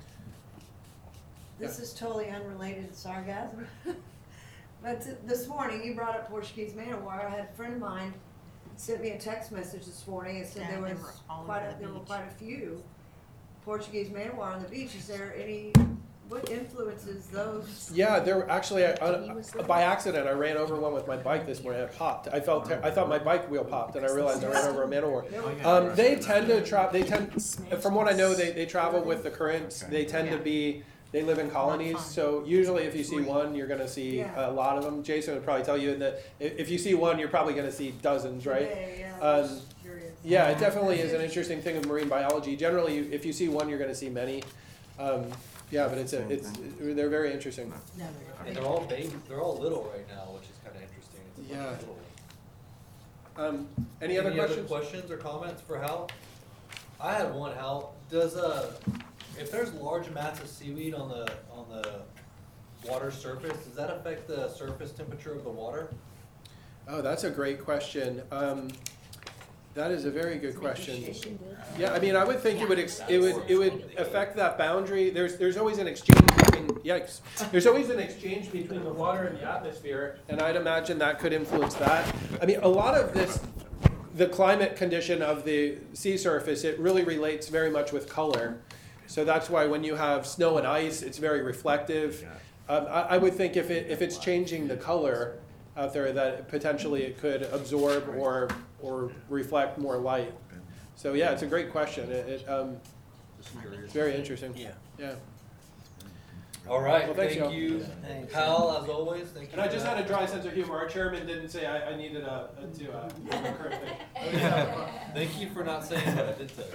This is totally unrelated to sargassum. But t- this morning, you brought up Portuguese man of war. I had a friend of mine sent me a text message this morning and said Yeah, there they was were all quite over a, the there were beach. quite a few Portuguese man of war on the beach. Is there any, what influences those? Yeah, there actually, I, I, by accident, I ran over one with my bike this morning. It popped. I felt, ter- I thought my bike wheel popped, and I realized I ran over a man of war. Um, they tend to travel. They tend, from what I know, they, they travel with the currents. They tend to be. They live in colonies, so usually if you see one, you're going to see Yeah. a lot of them. Jason would probably tell you that if if you see one, you're probably going to see dozens, right? Yeah, yeah, Um, just curious. Yeah, it definitely is an interesting thing of marine biology. Generally, you- if you see one, you're going to see many. Um, yeah, but it's a, it's they're very interesting. And they're all baby, they're all little right now, which is kind of interesting. It's a bunch Yeah. of little ones. Um, any other questions? questions or comments for Hal? I had one, Hal. Does, uh, if there's large mats of seaweed on the, on the water surface, does that affect the surface temperature of the water? Oh, that's a great question. Um, that is a very good question. Yeah, I mean, I would think it would ex- it would it would affect that boundary. There's there's always an exchange between yikes. There's always an exchange between the water and the atmosphere, and I'd imagine that could influence that. I mean, a lot of this, the climate condition of the sea surface, it really relates very much with color. So that's why when you have snow and ice, it's very reflective. Um, I, I would think if it if it's changing the color out there, that potentially it could absorb or or reflect more light. So yeah, it's a great question. It, it um, it's very interesting. Yeah. Yeah. All right, Well, thanks, thank y'all. you, Hal, as always, thank you. And I for just that. had a dry sense of humor. Our chairman didn't say I, I needed a, a to uh, a current thing. Thank you for not saying what I did say.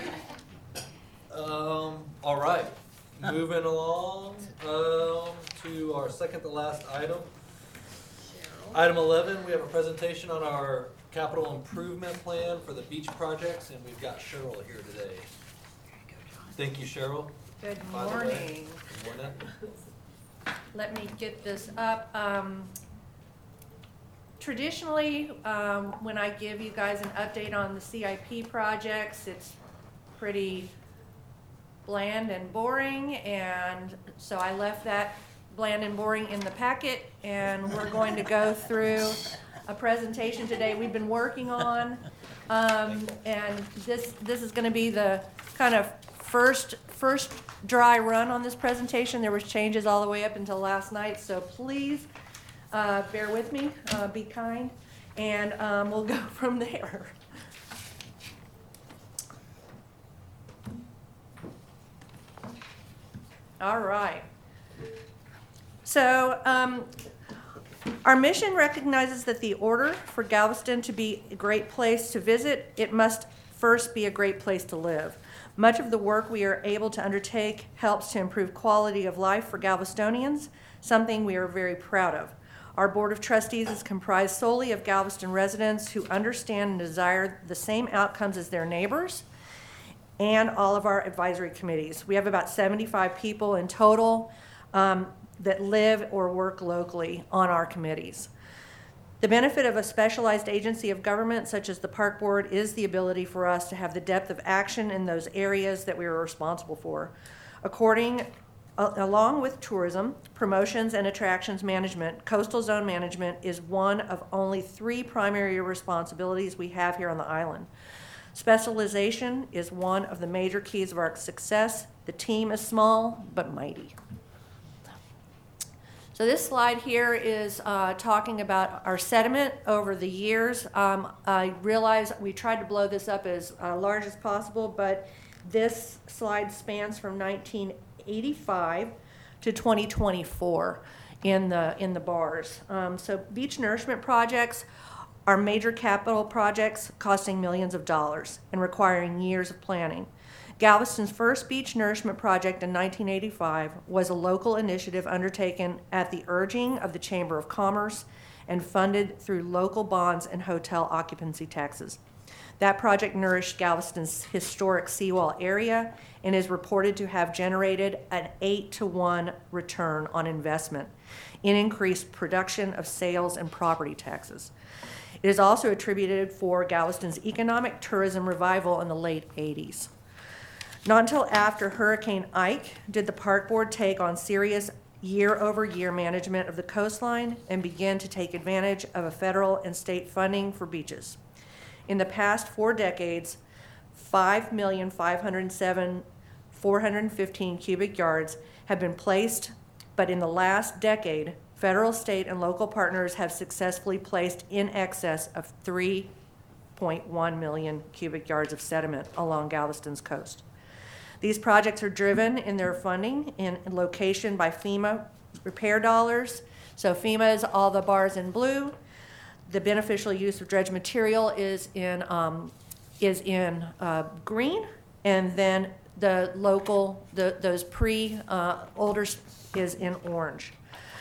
Um, all right, moving along, um, to our second to last item. Item eleven, we have a presentation on our capital improvement plan for the beach projects, and we've got Cheryl here today. Thank you, Cheryl. Good By the way. morning. Good morning. Let me get this up. Um, Traditionally, um, when I give you guys an update on the C I P projects, it's pretty bland and boring, and so I left that bland and boring in the packet, and we're going to go through a presentation today we've been working on. Um, and this this is going to be the kind of first first dry run on this presentation. There was changes all the way up until last night, so please uh, bear with me, uh, be kind, and um, we'll go from there. All right. So um, our mission recognizes that the order for Galveston to be a great place to visit, it must first be a great place to live. Much of the work we are able to undertake helps to improve quality of life for Galvestonians, something we are very proud of. Our Board of Trustees is comprised solely of Galveston residents who understand and desire the same outcomes as their neighbors, and all of our advisory committees. We have about seventy-five people in total um, that live or work locally on our committees. The benefit of a specialized agency of government such as the Park Board is the ability for us to have the depth of action in those areas that we are responsible for. According, uh, along with tourism, promotions, and attractions management, coastal zone management is one of only three primary responsibilities we have here on the island. Specialization is one of the major keys of our success. The team is small but mighty. So this slide here is uh, talking about our sediment over the years. Um, I realize we tried to blow this up as uh, large as possible, but this slide spans from nineteen eighty-five to twenty twenty-four in the in the bars. Um, so beach nourishment projects are major capital projects costing millions of dollars and requiring years of planning. Galveston's first beach nourishment project in nineteen eighty-five was a local initiative undertaken at the urging of the Chamber of Commerce and funded through local bonds and hotel occupancy taxes. That project nourished Galveston's historic seawall area and is reported to have generated an eight to one return on investment in increased production of sales and property taxes. It is also attributed for Galveston's economic tourism revival in the late eighties. Not until after Hurricane Ike did the Park Board take on serious year-over-year management of the coastline and begin to take advantage of a federal and state funding for beaches. In the past four decades, five million five hundred seven thousand four hundred fifteen cubic yards have been placed, but in the last decade, federal, state, and local partners have successfully placed in excess of three point one million cubic yards of sediment along Galveston's coast. These projects are driven in their funding and location by FEMA repair dollars. So FEMA is all the bars in blue. The beneficial use of dredge material is in um, is in uh, green, and then the local the those pre uh, older is in orange.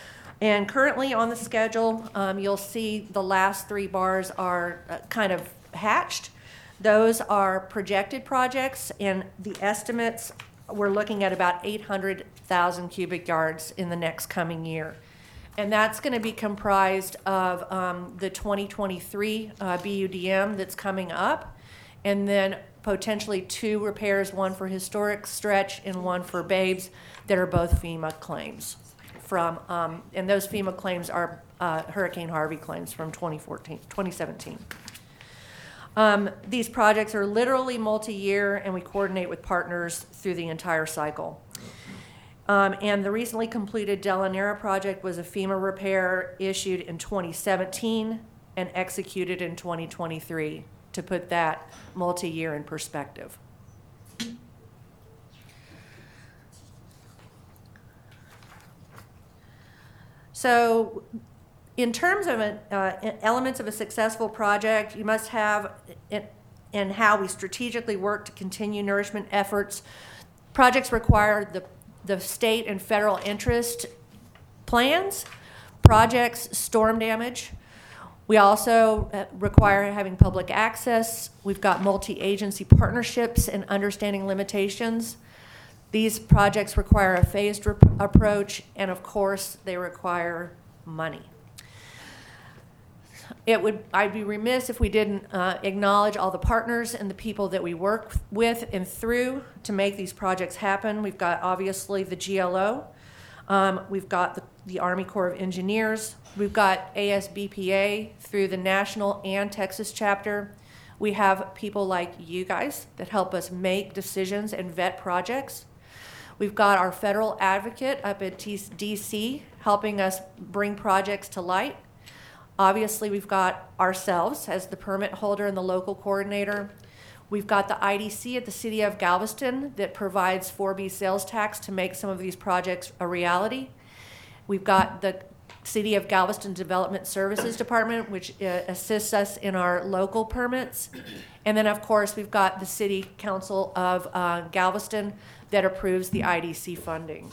And currently on the schedule, um, you'll see the last three bars are uh, kind of hatched. Those are projected projects, and the estimates, we're looking at about eight hundred thousand cubic yards in the next coming year. And that's going to be comprised of um, the twenty twenty-three uh, B U D M that's coming up, and then potentially two repairs, one for historic stretch and one for Babes, that are both FEMA claims. From, um, and those FEMA claims are uh, Hurricane Harvey claims from twenty fourteen, twenty seventeen. Um, these projects are literally multi-year, and we coordinate with partners through the entire cycle. Um, and the recently completed Delanera project was a FEMA repair issued in twenty seventeen and executed in twenty twenty-three, to put that multi-year in perspective. So, in terms of an, uh, elements of a successful project, you must have it, and how we strategically work to continue nourishment efforts. Projects require the, the state and federal interest plans, projects, storm damage, We also uh, require having public access. We've got multi-agency partnerships and understanding limitations. These projects require a phased rep- approach, and of course, they require money. It would, I'd be remiss if we didn't uh, acknowledge all the partners and the people that we work with and through to make these projects happen. We've got obviously the G L O. Um, we've got the, the Army Corps of Engineers. We've got A S B P A through the national and Texas chapter. We have people like you guys that help us make decisions and vet projects. We've got our federal advocate up at D C helping us bring projects to light. Obviously, we've got ourselves as the permit holder and the local coordinator. We've got the I D C at the City of Galveston that provides four B sales tax to make some of these projects a reality. We've got the City of Galveston Development Services Department, which uh, assists us in our local permits. And then, of course, we've got the City Council of uh, Galveston that approves the I D C funding.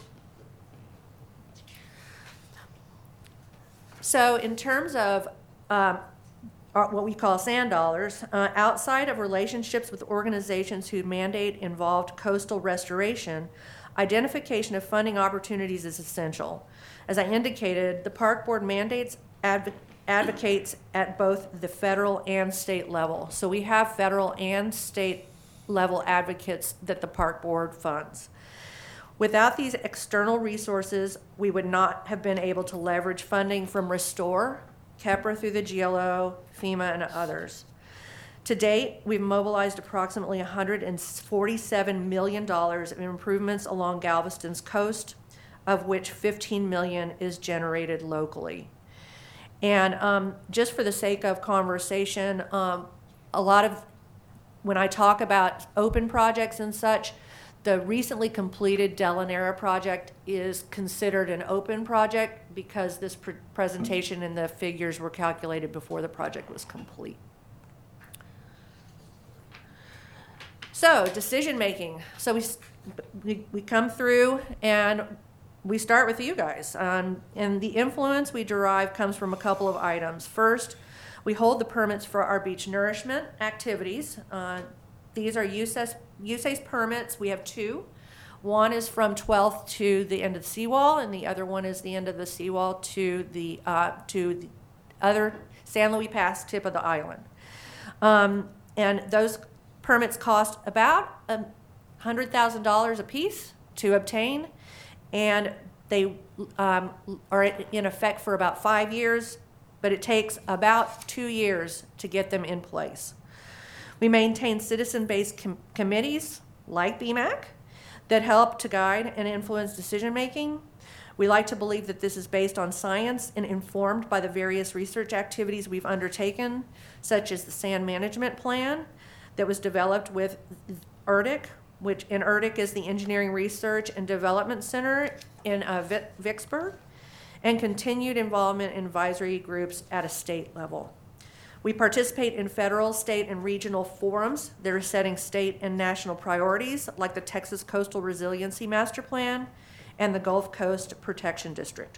So in terms of um, our, what we call sand dollars, uh, outside of relationships with organizations who mandate involved coastal restoration, identification of funding opportunities is essential. As I indicated, the Park Board mandates adv- advocates at both the federal and state level. So we have federal and state level advocates that the Park Board funds. Without these external resources, we would not have been able to leverage funding from Restore, C E P R A through the G L O, FEMA, and others. To date, we've mobilized approximately one hundred forty-seven million dollars of improvements along Galveston's coast, of which fifteen million dollars is generated locally. And um, just for the sake of conversation, um, a lot of, when I talk about open projects and such, the recently completed Delanera project is considered an open project because this pr- presentation and the figures were calculated before the project was complete. So, decision making. So we, we, we come through and we start with you guys. Um, and the influence we derive comes from a couple of items. First, we hold the permits for our beach nourishment activities. Uh, these are U S A S, U S A S permits. We have two. One is from twelfth to the end of the seawall, and the other one is the end of the seawall to the uh, to the other San Luis Pass tip of the island. Um, and those permits cost about one hundred thousand dollars a piece to obtain, and they um, are in effect for about five years, but it takes about two years to get them in place. We maintain citizen-based com- committees like B MAC that help to guide and influence decision-making. We like to believe that this is based on science and informed by the various research activities we've undertaken, such as the sand management plan that was developed with E R D I C, which in E R D I C is the Engineering Research and Development Center in uh, Vi- Vicksburg, and continued involvement in advisory groups at a state level. We participate in federal, state, and regional forums that are setting state and national priorities, like the Texas Coastal Resiliency Master Plan and the Gulf Coast Protection District.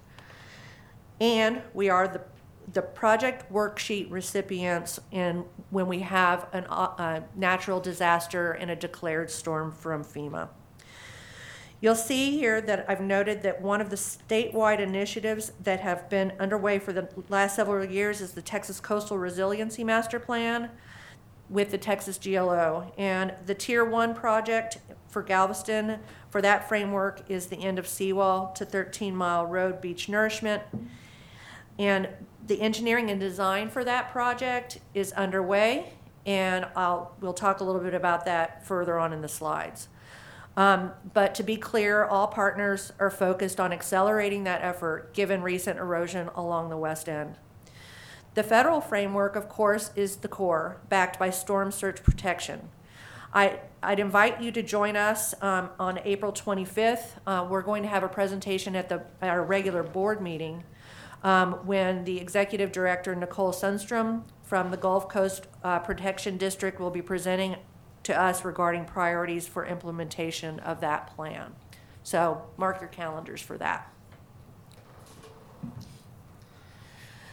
And we are the, the project worksheet recipients in when we have an, a natural disaster and a declared storm from FEMA. You'll see here that I've noted that one of the statewide initiatives that have been underway for the last several years is the Texas Coastal Resiliency Master Plan with the Texas G L O. And the Tier one project for Galveston for that framework is the end of seawall to thirteen mile road beach nourishment. And the engineering and design for that project is underway, and I'll we'll talk a little bit about that further on in the slides. Um, but to be clear, all partners are focused on accelerating that effort given recent erosion along the west end. The federal framework, of course, is the core, backed by storm surge protection. I, I'd invite you to join us um, on April twenty-fifth. Uh, we're going to have a presentation at, the, at our regular board meeting um, when the executive director, Nicole Sundstrom, from the Gulf Coast uh, Protection District will be presenting to us regarding priorities for implementation of that plan. So mark your calendars for that.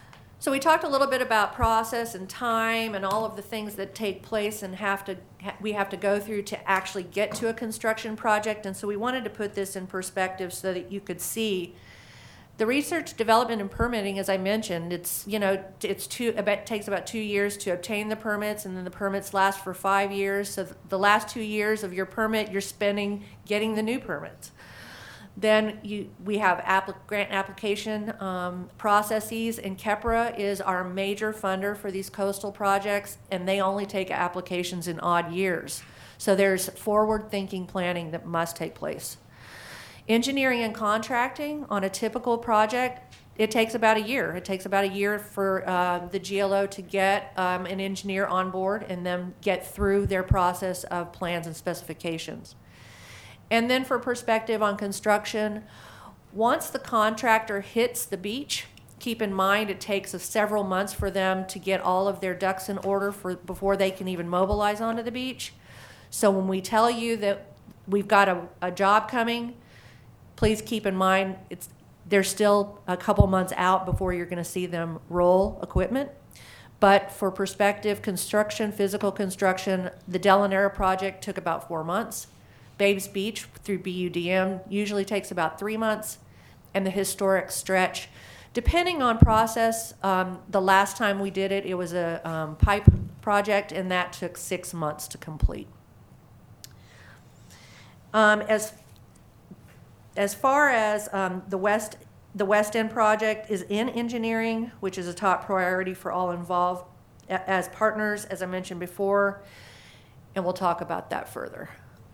So we talked a little bit about process and time and all of the things that take place and have to we have to go through to actually get to a construction project. And so we wanted to put this in perspective so that you could see the research, development, and permitting. As I mentioned, it's you know it's two it takes about two years to obtain the permits, and then the permits last for five years. So the last two years of your permit, you're spending getting the new permits. Then you, we have applic- grant application um, processes, and KEPRA is our major funder for these coastal projects, and they only take applications in odd years. So there's forward-thinking planning that must take place. Engineering and contracting on a typical project, it takes about a year. It takes about a year for uh, the G L O to get um, an engineer on board and then get through their process of plans and specifications. And then for perspective on construction, once the contractor hits the beach, keep in mind it takes us several months for them to get all of their ducks in order for before they can even mobilize onto the beach. So when we tell you that we've got a, a job coming, please keep in mind it's they're still a couple months out before you're going to see them roll equipment. But for perspective, construction, physical construction, the Delanera project took about four months. Babes Beach through B U D M usually takes about three months, and the historic stretch, depending on process, um, the last time we did it, it was a um, pipe project, and that took six months to complete. Um, as as far as um, the West the West End project is in engineering, which is a top priority for all involved as partners, as I mentioned before, and we'll talk about that further.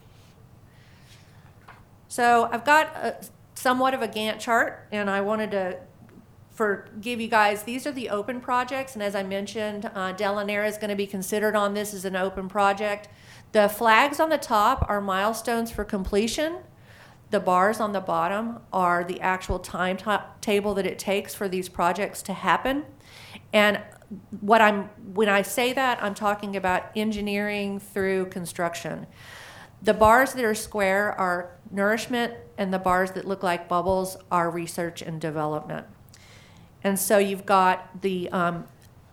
So I've got a, somewhat of a Gantt chart, and I wanted to for give you guys, these are the open projects, and as I mentioned, uh, Delanera is going to be considered on this as an open project. The flags on the top are milestones for completion. The bars on the bottom are the actual timetable that it takes for these projects to happen. And what I'm when I say that, I'm talking about engineering through construction. The bars that are square are nourishment, and the bars that look like bubbles are research and development. And so you've got the um,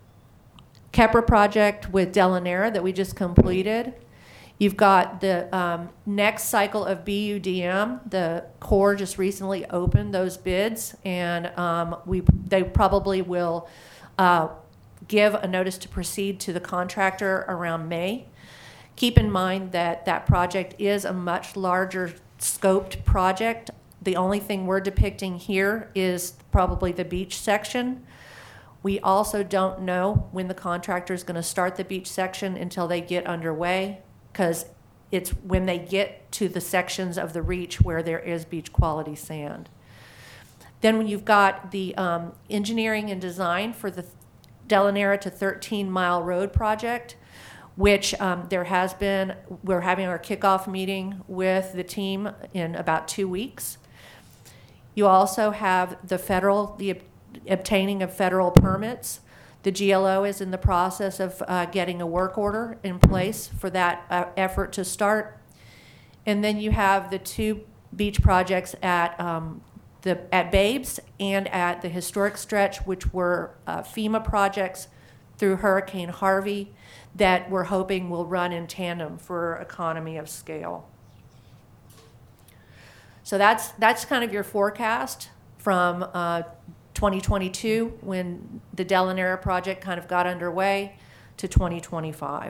KEPRA project with Delanera that we just completed. You've got the um, next cycle of B U D M. The Corps just recently opened those bids, and um, we they probably will uh, give a notice to proceed to the contractor around May. Keep in mind that that project is a much larger scoped project. The only thing we're depicting here is probably the beach section. We also don't know when the contractor is going to start the beach section until they get underway, because it's when they get to the sections of the reach where there is beach quality sand. Then when you've got the um, engineering and design for the Delanera to thirteen mile road project, which um, there has been, we're having our kickoff meeting with the team in about two weeks. You also have the federal, the ob- obtaining of federal permits. The G L O is in the process of uh, getting a work order in place for that uh, effort to start. And then you have the two beach projects at um, the at Babes and at the historic stretch, which were uh, FEMA projects through Hurricane Harvey that we're hoping will run in tandem for economy of scale. So that's that's kind of your forecast from uh, twenty twenty-two, when the Delanera project kind of got underway, to twenty twenty-five.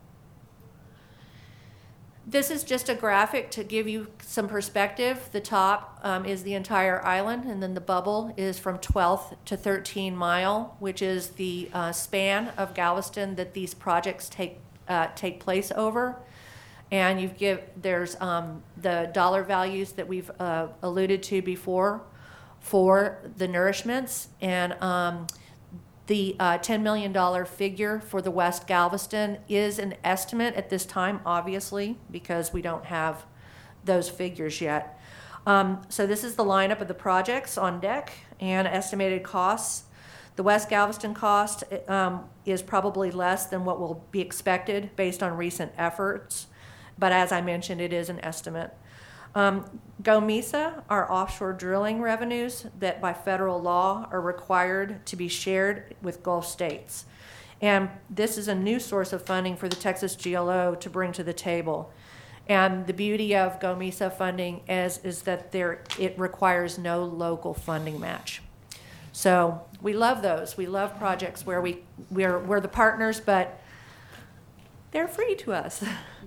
This is just a graphic to give you some perspective. The top um, is the entire island, and then the bubble is from twelfth to thirteen mile, which is the uh, span of Galveston that these projects take uh, take place over. And you give there's um, the dollar values that we've uh, alluded to before for the nourishments, and um, the uh, ten million dollars figure for the West Galveston is an estimate at this time, obviously, because we don't have those figures yet. Um, so this is the lineup of the projects on deck and estimated costs. The West Galveston cost um, is probably less than what will be expected based on recent efforts, but as I mentioned, it is an estimate. Um, GOMESA are offshore drilling revenues that by federal law are required to be shared with Gulf states. And this is a new source of funding for the Texas G L O to bring to the table. And the beauty of GOMESA funding is, is that there, it requires no local funding match. So we love those. We love projects where we, we're, we're the partners, but they're free to us.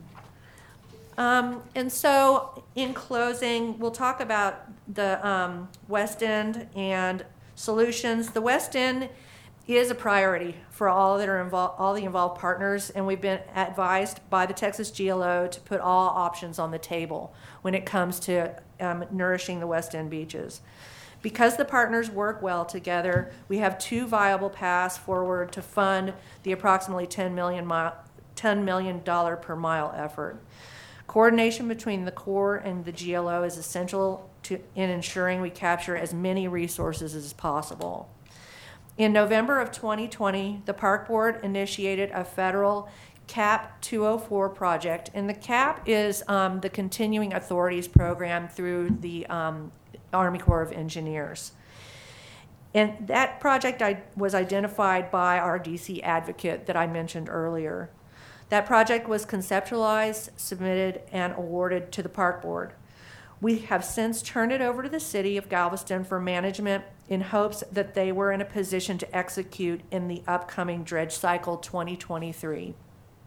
Um, and so, in closing, we'll talk about the um, West End and solutions. The West End is a priority for all that are involved, all the involved partners, and we've been advised by the Texas G L O to put all options on the table when it comes to um, nourishing the West End beaches. Because the partners work well together, we have two viable paths forward to fund the approximately ten million dollars per mile effort. Coordination between the Corps and the G L O is essential to, in ensuring we capture as many resources as possible. In November of twenty twenty, the Park Board initiated a federal C A P two oh four project, and the C A P is um, the Continuing Authorities Program through the um, Army Corps of Engineers. And that project I, was identified by our D C advocate that I mentioned earlier. That project was conceptualized, submitted, and awarded to the Park Board. We have since turned it over to the City of Galveston for management in hopes that they were in a position to execute in the upcoming dredge cycle twenty twenty-three.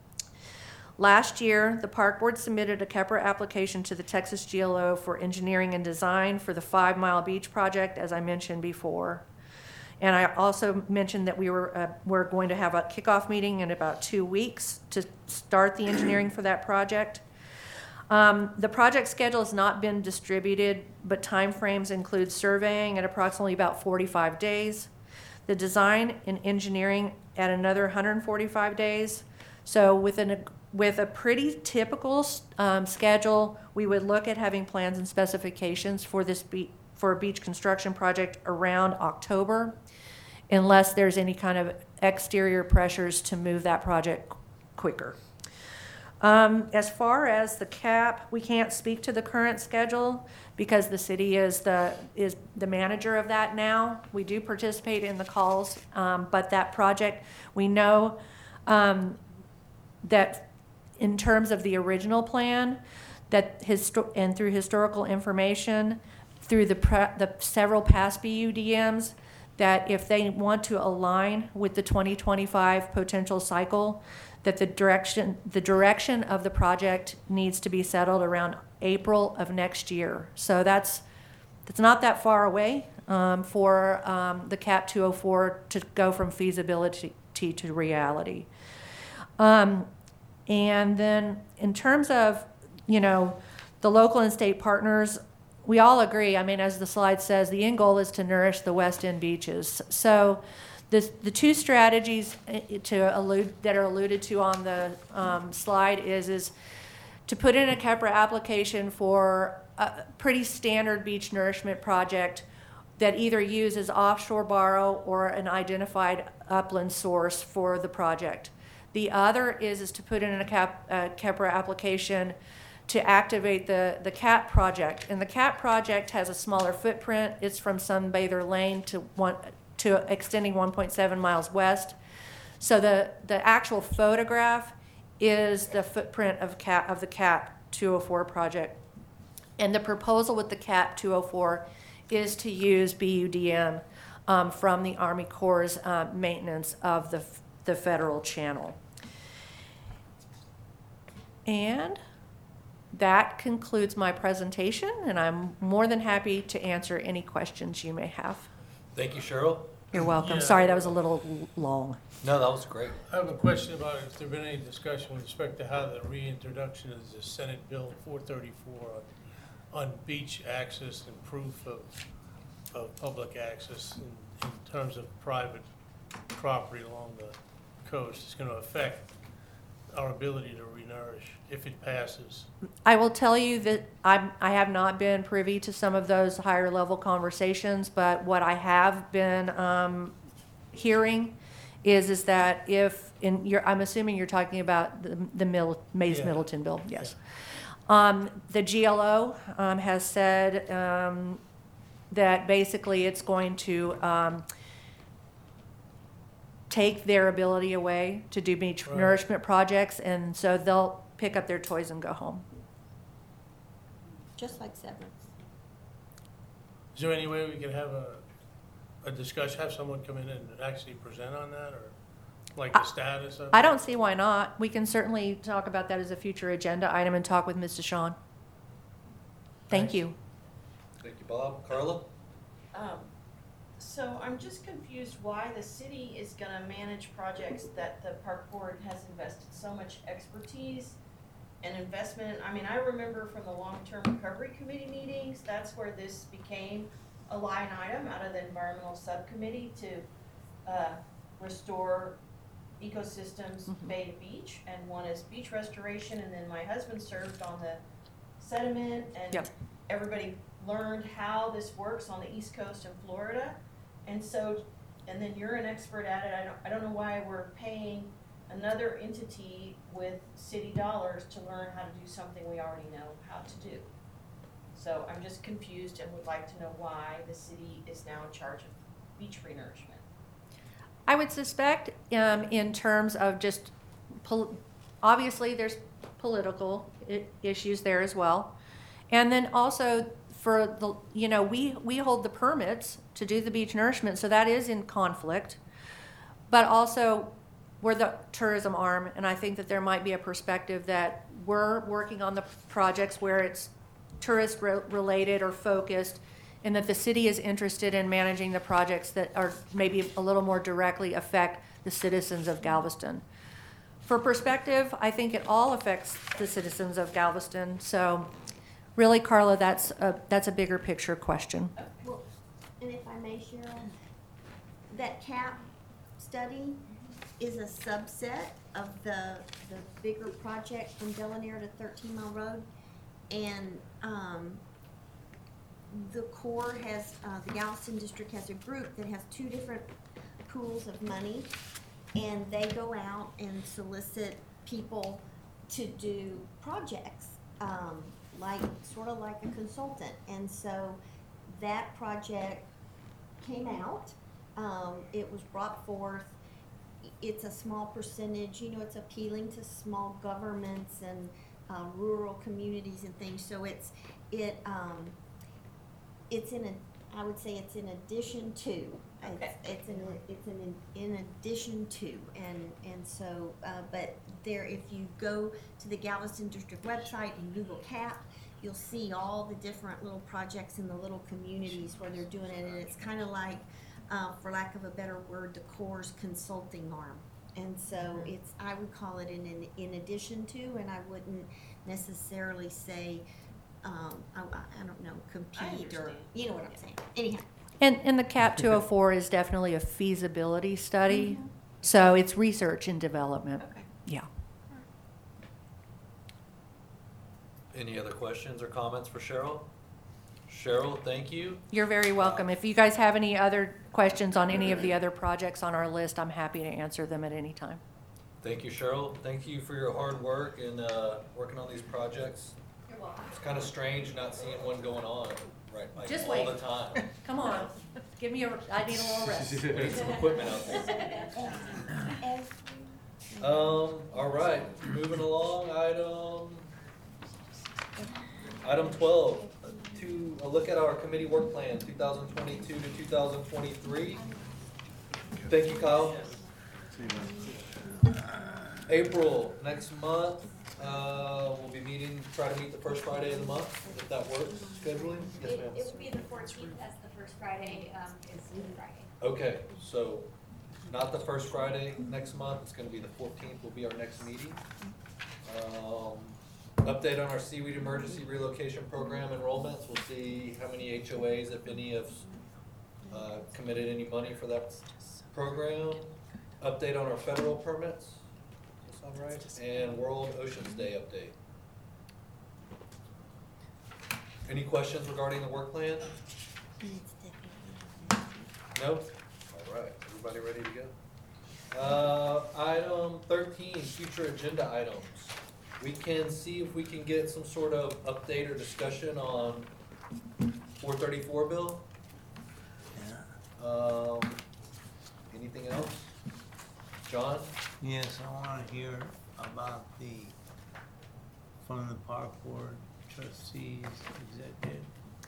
Last year, the Park Board submitted a C E P R A application to the Texas G L O for engineering and design for the Five Mile Beach project, as I mentioned before. And I also mentioned that we were uh, we're going to have a kickoff meeting in about two weeks to start the engineering for that project. Um, the project schedule has not been distributed, but timeframes include surveying at approximately about forty-five days, the design and engineering at another one hundred forty-five days. So within a, with a pretty typical um, schedule, we would look at having plans and specifications for this be- for a beach construction project around October, unless there's any kind of exterior pressures to move that project quicker. Um, as far as the C A P, we can't speak to the current schedule because the city is the is the manager of that now. We do participate in the calls, um, but that project, we know um, that in terms of the original plan, that histo- and through historical information, through the, pre- the several past B U D Ms, that if they want to align with the twenty twenty-five potential cycle, that the direction the direction of the project needs to be settled around April of next year. So that's that's not that far away um, for um, the C A P two oh four to go from feasibility to reality. Um, and then in terms of, you know, the local and state partners, we all agree, I mean, as the slide says, the end goal is to nourish the West End beaches. So the, the two strategies to allude, that are alluded to on the um, slide is, is to put in a C A P R A application for a pretty standard beach nourishment project that either uses offshore borrow or an identified upland source for the project. The other is, is to put in a C A P, uh, C A P R A application to activate the, the C A P project. And the C A P project has a smaller footprint. It's from Sunbather Lane to one, to extending one point seven miles west. So the, the actual photograph is the footprint of, C A P, of the C A P two oh four project. And the proposal with the C A P two oh four is to use B U D M um, from the Army Corps' uh, maintenance of the, the federal channel. And that concludes my presentation, and I'm more than happy to answer any questions you may have. Thank you, Cheryl. You're welcome. Yeah. Sorry, that was a little l- long. No, that was great. I have a question about if there been any discussion with respect to how the reintroduction of the Senate Bill four thirty-four on, on beach access and proof of, of public access in, in terms of private property along the coast is going to affect our ability to renourish if it passes. I will tell you that I'm, I have not been privy to some of those higher level conversations, but what I have been um, hearing is is that if in you're, I'm assuming you're talking about the, the Middle, Mays Yeah. Middleton bill, yes. Um, the G L O um, has said um, that basically it's going to um, take their ability away to do beach Right. nourishment projects, and so they'll pick up their toys and go home. Just like Severance. Is there any way we could have a, a discussion, have someone come in and actually present on that, or like the status of it? I don't see why not. We can certainly talk about that as a future agenda item and talk with Miz DeShawn. Thank Thanks. you. Thank you, Bob. Carla? Um, so I'm just confused why the city is gonna manage projects that the park board has invested so much expertise and investment. I mean, I remember from the long-term recovery committee meetings, that's where this became a line item out of the environmental subcommittee to, uh, restore ecosystems Mhm. bay to beach, and one is beach restoration, and then my husband served on the sediment, and Yep. everybody learned how this works on the east coast of Florida. And so, and then you're an expert at it, I don't, I don't know why we're paying another entity with city dollars to learn how to do something we already know how to do. So I'm just confused and would like to know why the city is now in charge of beach renourishment. I would suspect, um, in terms of just, pol- obviously, there's political I- issues there as well. And then also for the, you know, we, we hold the permits to do the beach nourishment, so that is in conflict. But also, we're the tourism arm, and I think that there might be a perspective that we're working on the projects where it's tourist re- related or focused, and that the city is interested in managing the projects that are maybe a little more directly affect the citizens of Galveston. For perspective, I think it all affects the citizens of Galveston. So really, Carla, that's a, that's a bigger picture question. Well, and if I may, Cheryl, that CAP study is a subset of the, the bigger project from Delamere to thirteen Mile Road. And, um, the Corps has, uh, the Galveston District has a group that has two different pools of money. And they go out and solicit people to do projects, um, like, sort of like a consultant. And so that project came out, um, it was brought forth. It's a small percentage, you know, it's appealing to small governments and, uh, rural communities and things. So it's, it, um, it's in a, I would say it's in addition to. Okay. It's, it's in, it's in, in addition to, and, and so, uh, but there, if you go to the Galveston District website and Google CAP, you'll see all the different little projects in the little communities where they're doing it, and it's kind of like, uh, for lack of a better word, the Corps' consulting arm. And so it's, I would call it in, in, in addition to, and I wouldn't necessarily say, um, I, I don't know, compete or, you know what I'm saying. Anyhow. And, and the CAP two oh four is definitely a feasibility study. So it's research and development. Okay. Yeah. Any other questions or comments for Cheryl? Cheryl, thank you. You're very welcome. If you guys have any other questions on any of the other projects on our list, I'm happy to answer them at any time. Thank you, Cheryl. Thank you for your hard work in uh, working on these projects. It's kind of strange not seeing one going on right like Just all wait. the time. Come on, give me a, I need a little rest. We need some equipment out there. Um, all right, moving along, item, item twelve, to a look at our committee work plan, two thousand twenty-two to two thousand twenty-three. Thank you, Kyle. April, next month, uh, we'll be meeting, try to meet the first Friday of the month, if that works, scheduling? Yes, It, ma'am. it would be the fourteenth as the first Friday, um, is Good Friday. Okay, so not the first Friday next month, it's gonna be the fourteenth will be our next meeting. Um, update on our seaweed emergency relocation program enrollments, we'll see how many H O As, if any, have uh, committed any money for that program. Update on our federal permits, that sound right? And World Oceans Day update. Any questions regarding the work plan? No? All right, everybody ready to go? Uh, item thirteen, future agenda items. we can see if we can get some sort of update or discussion on four thirty-four bill. Yeah. Um, anything else? John? Yes, I wanna hear about the, from the park board trustees, executive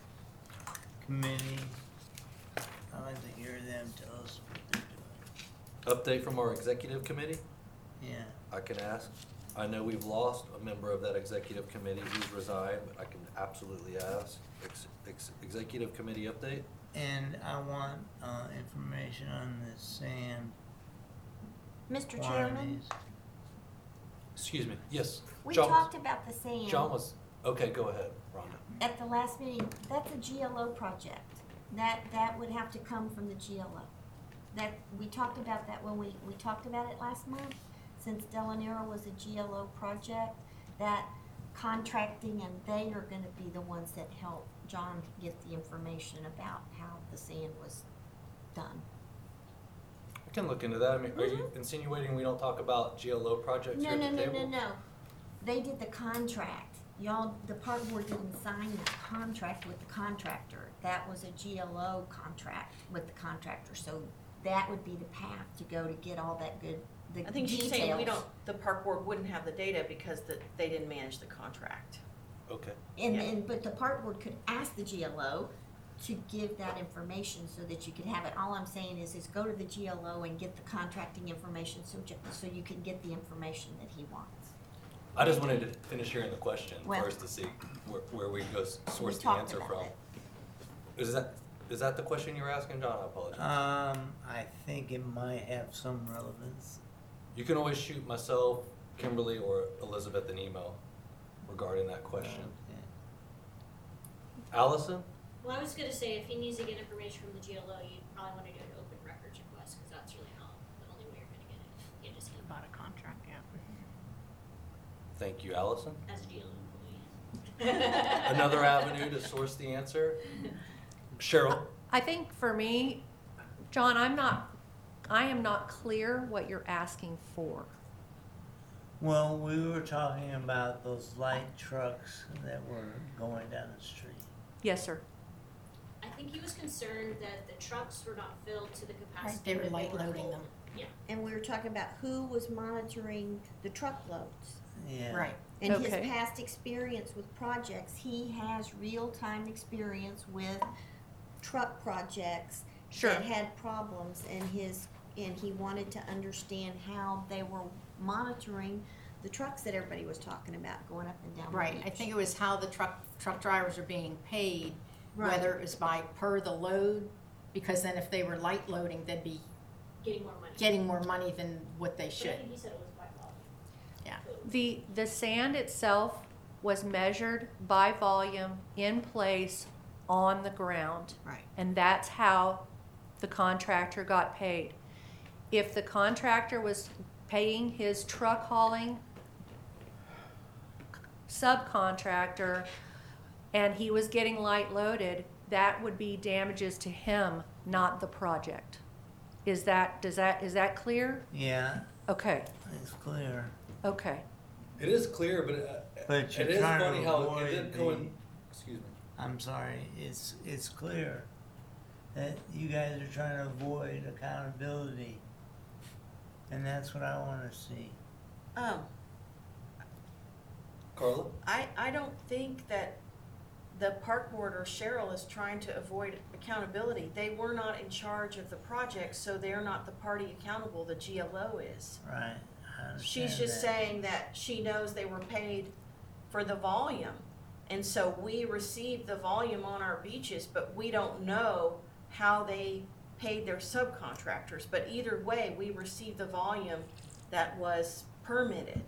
committee. I'd like to hear them tell us what they're doing. Update from our executive committee? Yeah, I can ask. I know we've lost a member of that executive committee who's resigned, but I can absolutely ask. Ex- ex- executive committee update? and I want, uh, information on the sand Mister Chairman, quantities. Excuse me, yes. we John was- talked about the sand John was, okay, go ahead, Rhonda. at the last meeting. That's a G L O project. That, that would have to come from the G L O. That, we talked about that when we, we talked about it last month. Since Delanero was a G L O project, that contracting and they are gonna be the ones that help John get the information about how the sand was done. I can look into that. I mean, are you insinuating we don't talk about G L O projects No, here no, at the no, table? no, no. They did the contract. Y'all, the park board didn't sign the contract with the contractor. That was a G L O contract with the contractor, so that would be the path to go to get all that good, the I think she's details. saying we don't, the park board wouldn't have the data because the, they didn't manage the contract. Okay. And, Yeah. and, but the park board could ask the G L O to give that information so that you could have it. All I'm saying is, is go to the G L O and get the contracting information so, ju- so you can get the information that he wants. I just wanted to finish hearing the question Well- first to see where, where we go s- We source the talked answer about from. it. Is that, is that the question you were asking, John? I apologize. Um, I think it might have some relevance. You can always shoot myself, Kimberly, or Elizabeth an email regarding that question. Okay. Allison? Well, I was gonna say, if he needs to get information from the G L O, you probably wanna do an open records request, cause that's really how, the only way you're gonna get it. You just About a contract, yeah. Thank you, Allison. as a G L O employee. Another avenue to source the answer? Cheryl? I think for me, John, I'm not, I am not clear what you're asking for. Well, we were talking about those light trucks that were going down the street. Yes, sir. I think he was concerned that the trucks were not filled to the capacity. They were that light loading full. them. Yeah, And we were talking about who was monitoring the truckloads. Yeah. Right. In his Okay. past experience with projects, he has real-time experience with truck projects Sure. that had problems, and his, and he wanted to understand how they were monitoring the trucks that everybody was talking about going up and down the Right, I beach. think it was how the truck, truck drivers are being paid, Right. whether it was by per the load, because then if they were light loading, they'd be getting more money. getting more money than what they But I should. think he said it was by volume. Yeah. The, the sand itself was measured by volume in place on the ground. Right. And that's how the contractor got paid. If the contractor was paying his truck hauling subcontractor and he was getting light loaded, that would be damages to him, not the project. Is that, does that, is that clear? Yeah, Okay, it's clear. okay. It is clear, but uh, But it you're is trying to funny how it avoid did the, coin, excuse me. I'm sorry, it's, it's clear that you guys are trying to avoid accountability. And that's what I wanna see. Um, Carla? I, I don't think that the park board or Cheryl is trying to avoid accountability. They were not in charge of the project, so they're not the party accountable, the G L O is. Right, I understand She's just that. saying that she knows they were paid for the volume. And so we receive the volume on our beaches, but we don't know how they paid their subcontractors. But either way, we receive the volume that was permitted.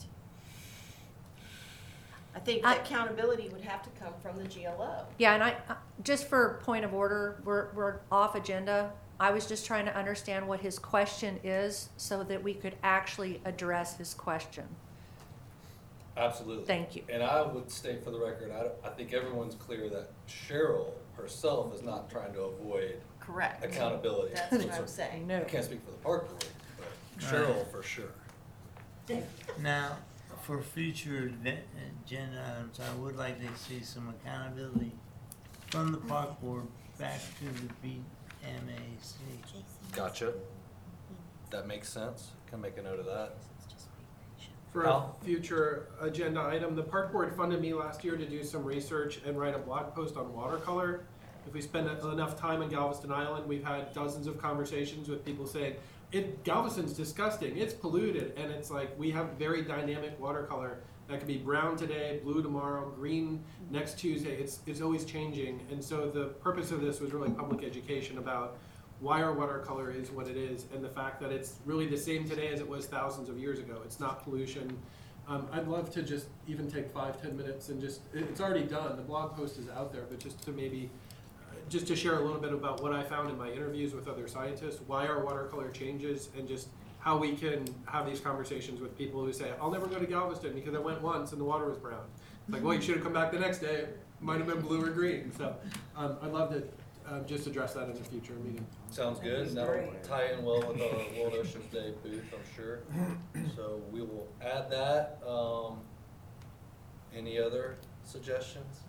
I think the I- accountability would have to come from the G L O. Yeah, and I, uh, just for point of order, we're, we're off agenda. I was just trying to understand what his question is so that we could actually address his question. Absolutely. Thank you. And I would state for the record, I, I think everyone's clear that Cheryl herself is not trying to avoid Correct. accountability. That's what So- I'm saying. I can't speak for the park board, but Cheryl for sure. Now, for future event- agenda items, I would like to see some accountability from the park board back to the B M A C. Gotcha. That makes sense. Can make a note of that. For a Al? future agenda item, the park board funded me last year to do some research and write a blog post on watercolor. If we spend enough time in Galveston Island, we've had dozens of conversations with people saying, it, Galveston's disgusting, it's polluted, and it's like, we have very dynamic watercolor that could be brown today, blue tomorrow, green next Tuesday, it's, it's always changing. And so the purpose of this was really public education about why our watercolor is what it is, and the fact that it's really the same today as it was thousands of years ago. It's not pollution. Um, I'd love to just even take five, ten minutes and just, it- it's already done, the blog post is out there, but just to maybe, uh, just to share a little bit about what I found in my interviews with other scientists, why our watercolor changes, and just how we can have these conversations with people who say, I'll never go to Galveston because I went once and the water was brown. It's like, well, you should have come back the next day, it might have been blue or green. So um, I'd love to uh, just address that in a future meeting. Sounds good, and that'll tie in well with the World Oceans Day booth, I'm sure. So we will add that. Um, any other suggestions?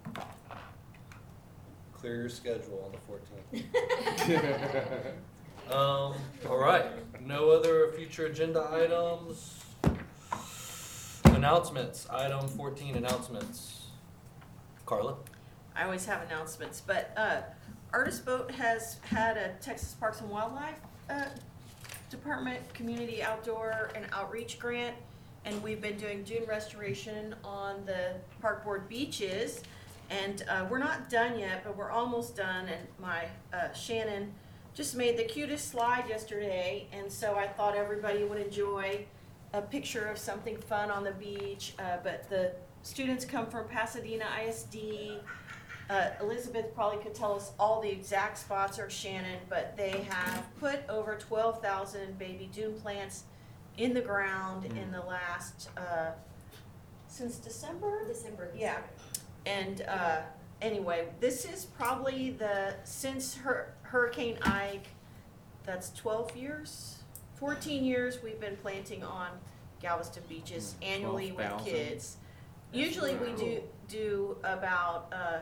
Clear your schedule on the fourteenth. Um, all right, no other future agenda items. Announcements, item fourteen, announcements. Carla? I always have announcements, but uh, Artist Boat has had a Texas Parks and Wildlife uh, Department Community Outdoor and Outreach Grant, and we've been doing dune restoration on the park board beaches, and uh, we're not done yet, but we're almost done, and my uh, Shannon just made the cutest slide yesterday, and so I thought everybody would enjoy a picture of something fun on the beach, uh, but the students come from Pasadena I S D. Uh, Elizabeth probably could tell us all the exact spots, or Shannon, but they have put over twelve thousand baby dune plants in the ground in the last, uh, since December? December. Yeah. And uh, anyway, this is probably the, since Hur- Hurricane Ike, that's twelve years, fourteen years we've been planting on Galveston beaches annually with twelve thousand. kids. Usually we do, do about uh,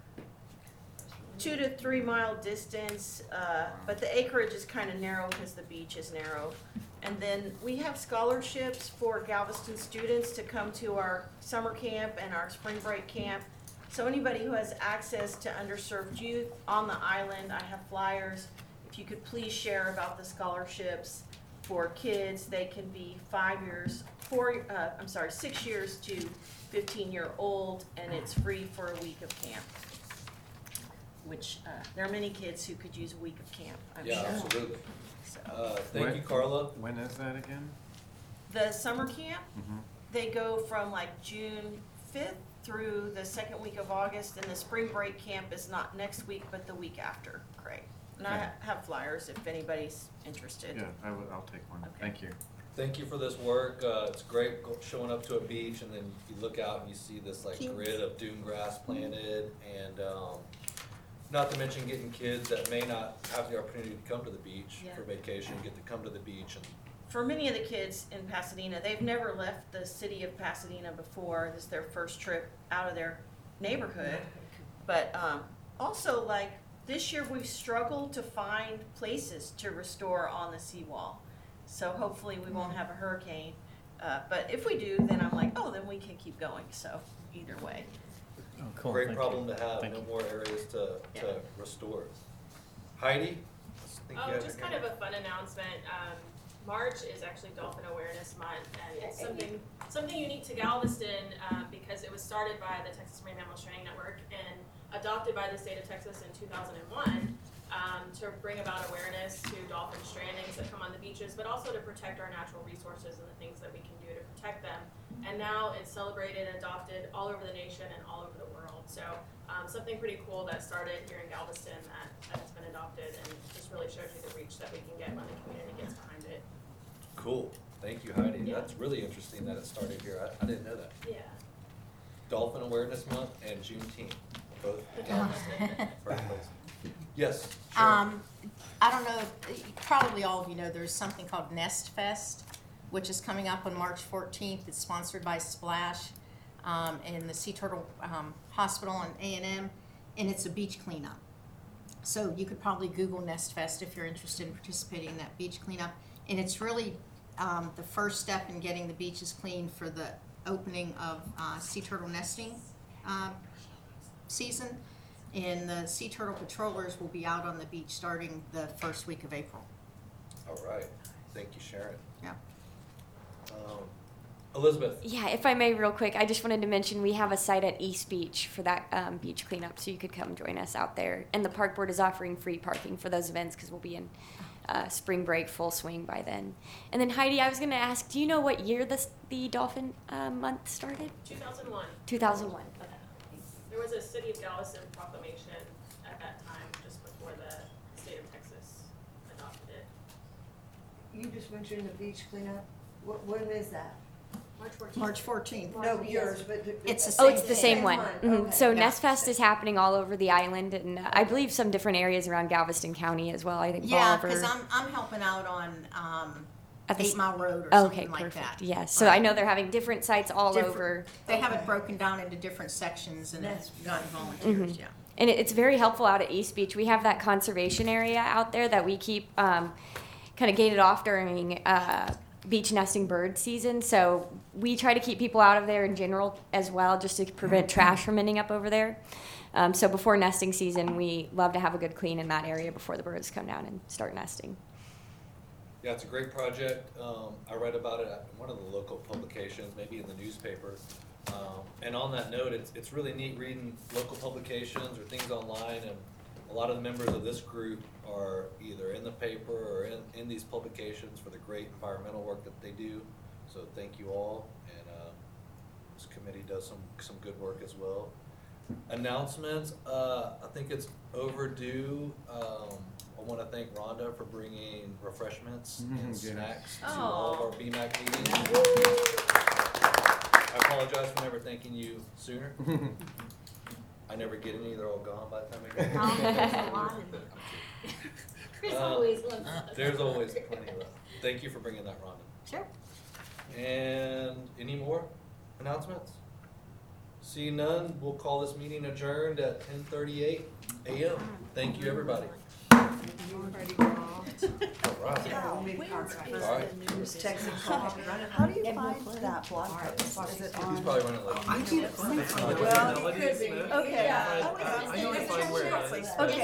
two to three mile distance, uh, but the acreage is kind of narrow because the beach is narrow. And then we have scholarships for Galveston students to come to our summer camp and our spring break camp. So anybody who has access to underserved youth on the island, I have flyers. If you could please share about the scholarships for kids, they can be five years, four, uh, I'm sorry, six years to fifteen year old, and it's free for a week of camp. Which, uh, there are many kids who could use a week of camp, I'm sure. Yeah, absolutely. So, Uh, thank When- you, Carla. When is that again? the summer camp, Mhm. they go from like June fifth through the second week of August, and the spring break camp is not next week, but the week after, Craig. And I Okay. ha- have flyers if anybody's interested. Yeah, I will, I'll take one. Okay. Thank you. Thank you for this work. Uh, it's great go- showing up to a beach and then you look out and you see this like Cute. grid of dune grass planted, and um, not to mention getting kids that may not have the opportunity to come to the beach Yeah. for vacation, get to come to the beach and For many of the kids in Pasadena, they've never left the city of Pasadena before. This is their first trip out of their neighborhood. But um, also, like, this year we've struggled to find places to restore on the seawall. So hopefully we won't have a hurricane. Uh, but if we do, then I'm like, oh, then we can keep going. So either way. Cool, great thank problem you. to have, Thank no you. more areas to, to Yeah. restore. Heidi? I think you Oh, had just your kind of hand a fun announcement. Um, March is actually Dolphin Awareness Month, and it's something something unique to Galveston um, because it was started by the Texas Marine Mammal Training Network and adopted by the state of Texas in two thousand one um, to bring about awareness to dolphin strandings that come on the beaches, but also to protect our natural resources and the things that we can do to protect them. And now it's celebrated and adopted all over the nation and all over the world. So um, something pretty cool that started here in Galveston that, that has been adopted, and just really shows you the reach that we can get when the community gets behind it. Cool. Thank you, Heidi. Yeah. That's really interesting that it started here. I, I didn't know that. Yeah. Dolphin Awareness Month and Juneteenth, both Galveston birthplaces. Yes, sure. Um, I don't know, probably all of you know, there's something called Nest Fest which is coming up on March fourteenth. It's sponsored by Splash um, and the Sea Turtle um, Hospital and A and M, and it's a beach cleanup. So you could probably Google Nest Fest if you're interested in participating in that beach cleanup. And it's really um, the first step in getting the beaches clean for the opening of uh, sea turtle nesting uh, season. And the sea turtle patrollers will be out on the beach starting the first week of April. All right, thank you, Sharon. Yeah. Um, Elizabeth? Yeah, if I may, real quick, I just wanted to mention we have a site at East Beach for that um, beach cleanup, so you could come join us out there. And the park board is offering free parking for those events because we'll be in uh, spring break full swing by then. And then Heidi, I was going to ask, do you know what year this, the Dolphin uh, Month started? two thousand one. two thousand one. Okay. There was a City of Galveston proclamation at that time, just before the state of Texas adopted it. You just mentioned the beach cleanup. What, when is that? March fourteenth. March fourteenth. No, yours, but. the- It's the Oh, same it's the thing. same one. one, Mhm. okay. So Yeah. Nest Fest is happening all over the island, and uh, I believe some different areas around Galveston County as well. I think Yeah, Bolivar. because I'm, I'm helping out on um, At the Eight s- Mile Road or Okay, something like perfect. that. Yes. So Right. I know they're having different sites all Different- over. They have it Okay. broken down into different sections and That's it's gotten volunteers, Mhm. yeah. And it, it's very helpful out at East Beach. We have that conservation area out there that we keep um, kind of gated off during uh, beach nesting bird season. So we try to keep people out of there in general as well, just to prevent trash from ending up over there. Um, so before nesting season, we love to have a good clean in that area before the birds come down and start nesting. Yeah, it's a great project. Um, I read about it at one of the local publications, maybe in the newspaper. Um, and on that note, it's, it's really neat reading local publications or things online, and a lot of the members of this group are either in the paper or in, in these publications for the great environmental work that they do. So thank you all, and uh, this committee does some, some good work as well. Announcements, uh, I think it's overdue. Um, I want to thank Rhonda for bringing refreshments Mhm, and yes. snacks to Oh. all of our B MAC meetings. I apologize for never thanking you sooner. I never get any, they're all gone by the time I get Oh, there's a them. lot in there. Chris Uh, always loves There's always plenty left. Thank you for bringing that, Rhonda. Sure. And any more announcements? See none, we'll call this meeting adjourned at ten thirty-eight a m Thank you, everybody. All right. Yeah, we'll meet conference. All right. Just texting Paul. How do you find that blog post? Is it on? He's probably running late. I can't find it. Well, it could be. Okay. I, I need to find where it is. Okay.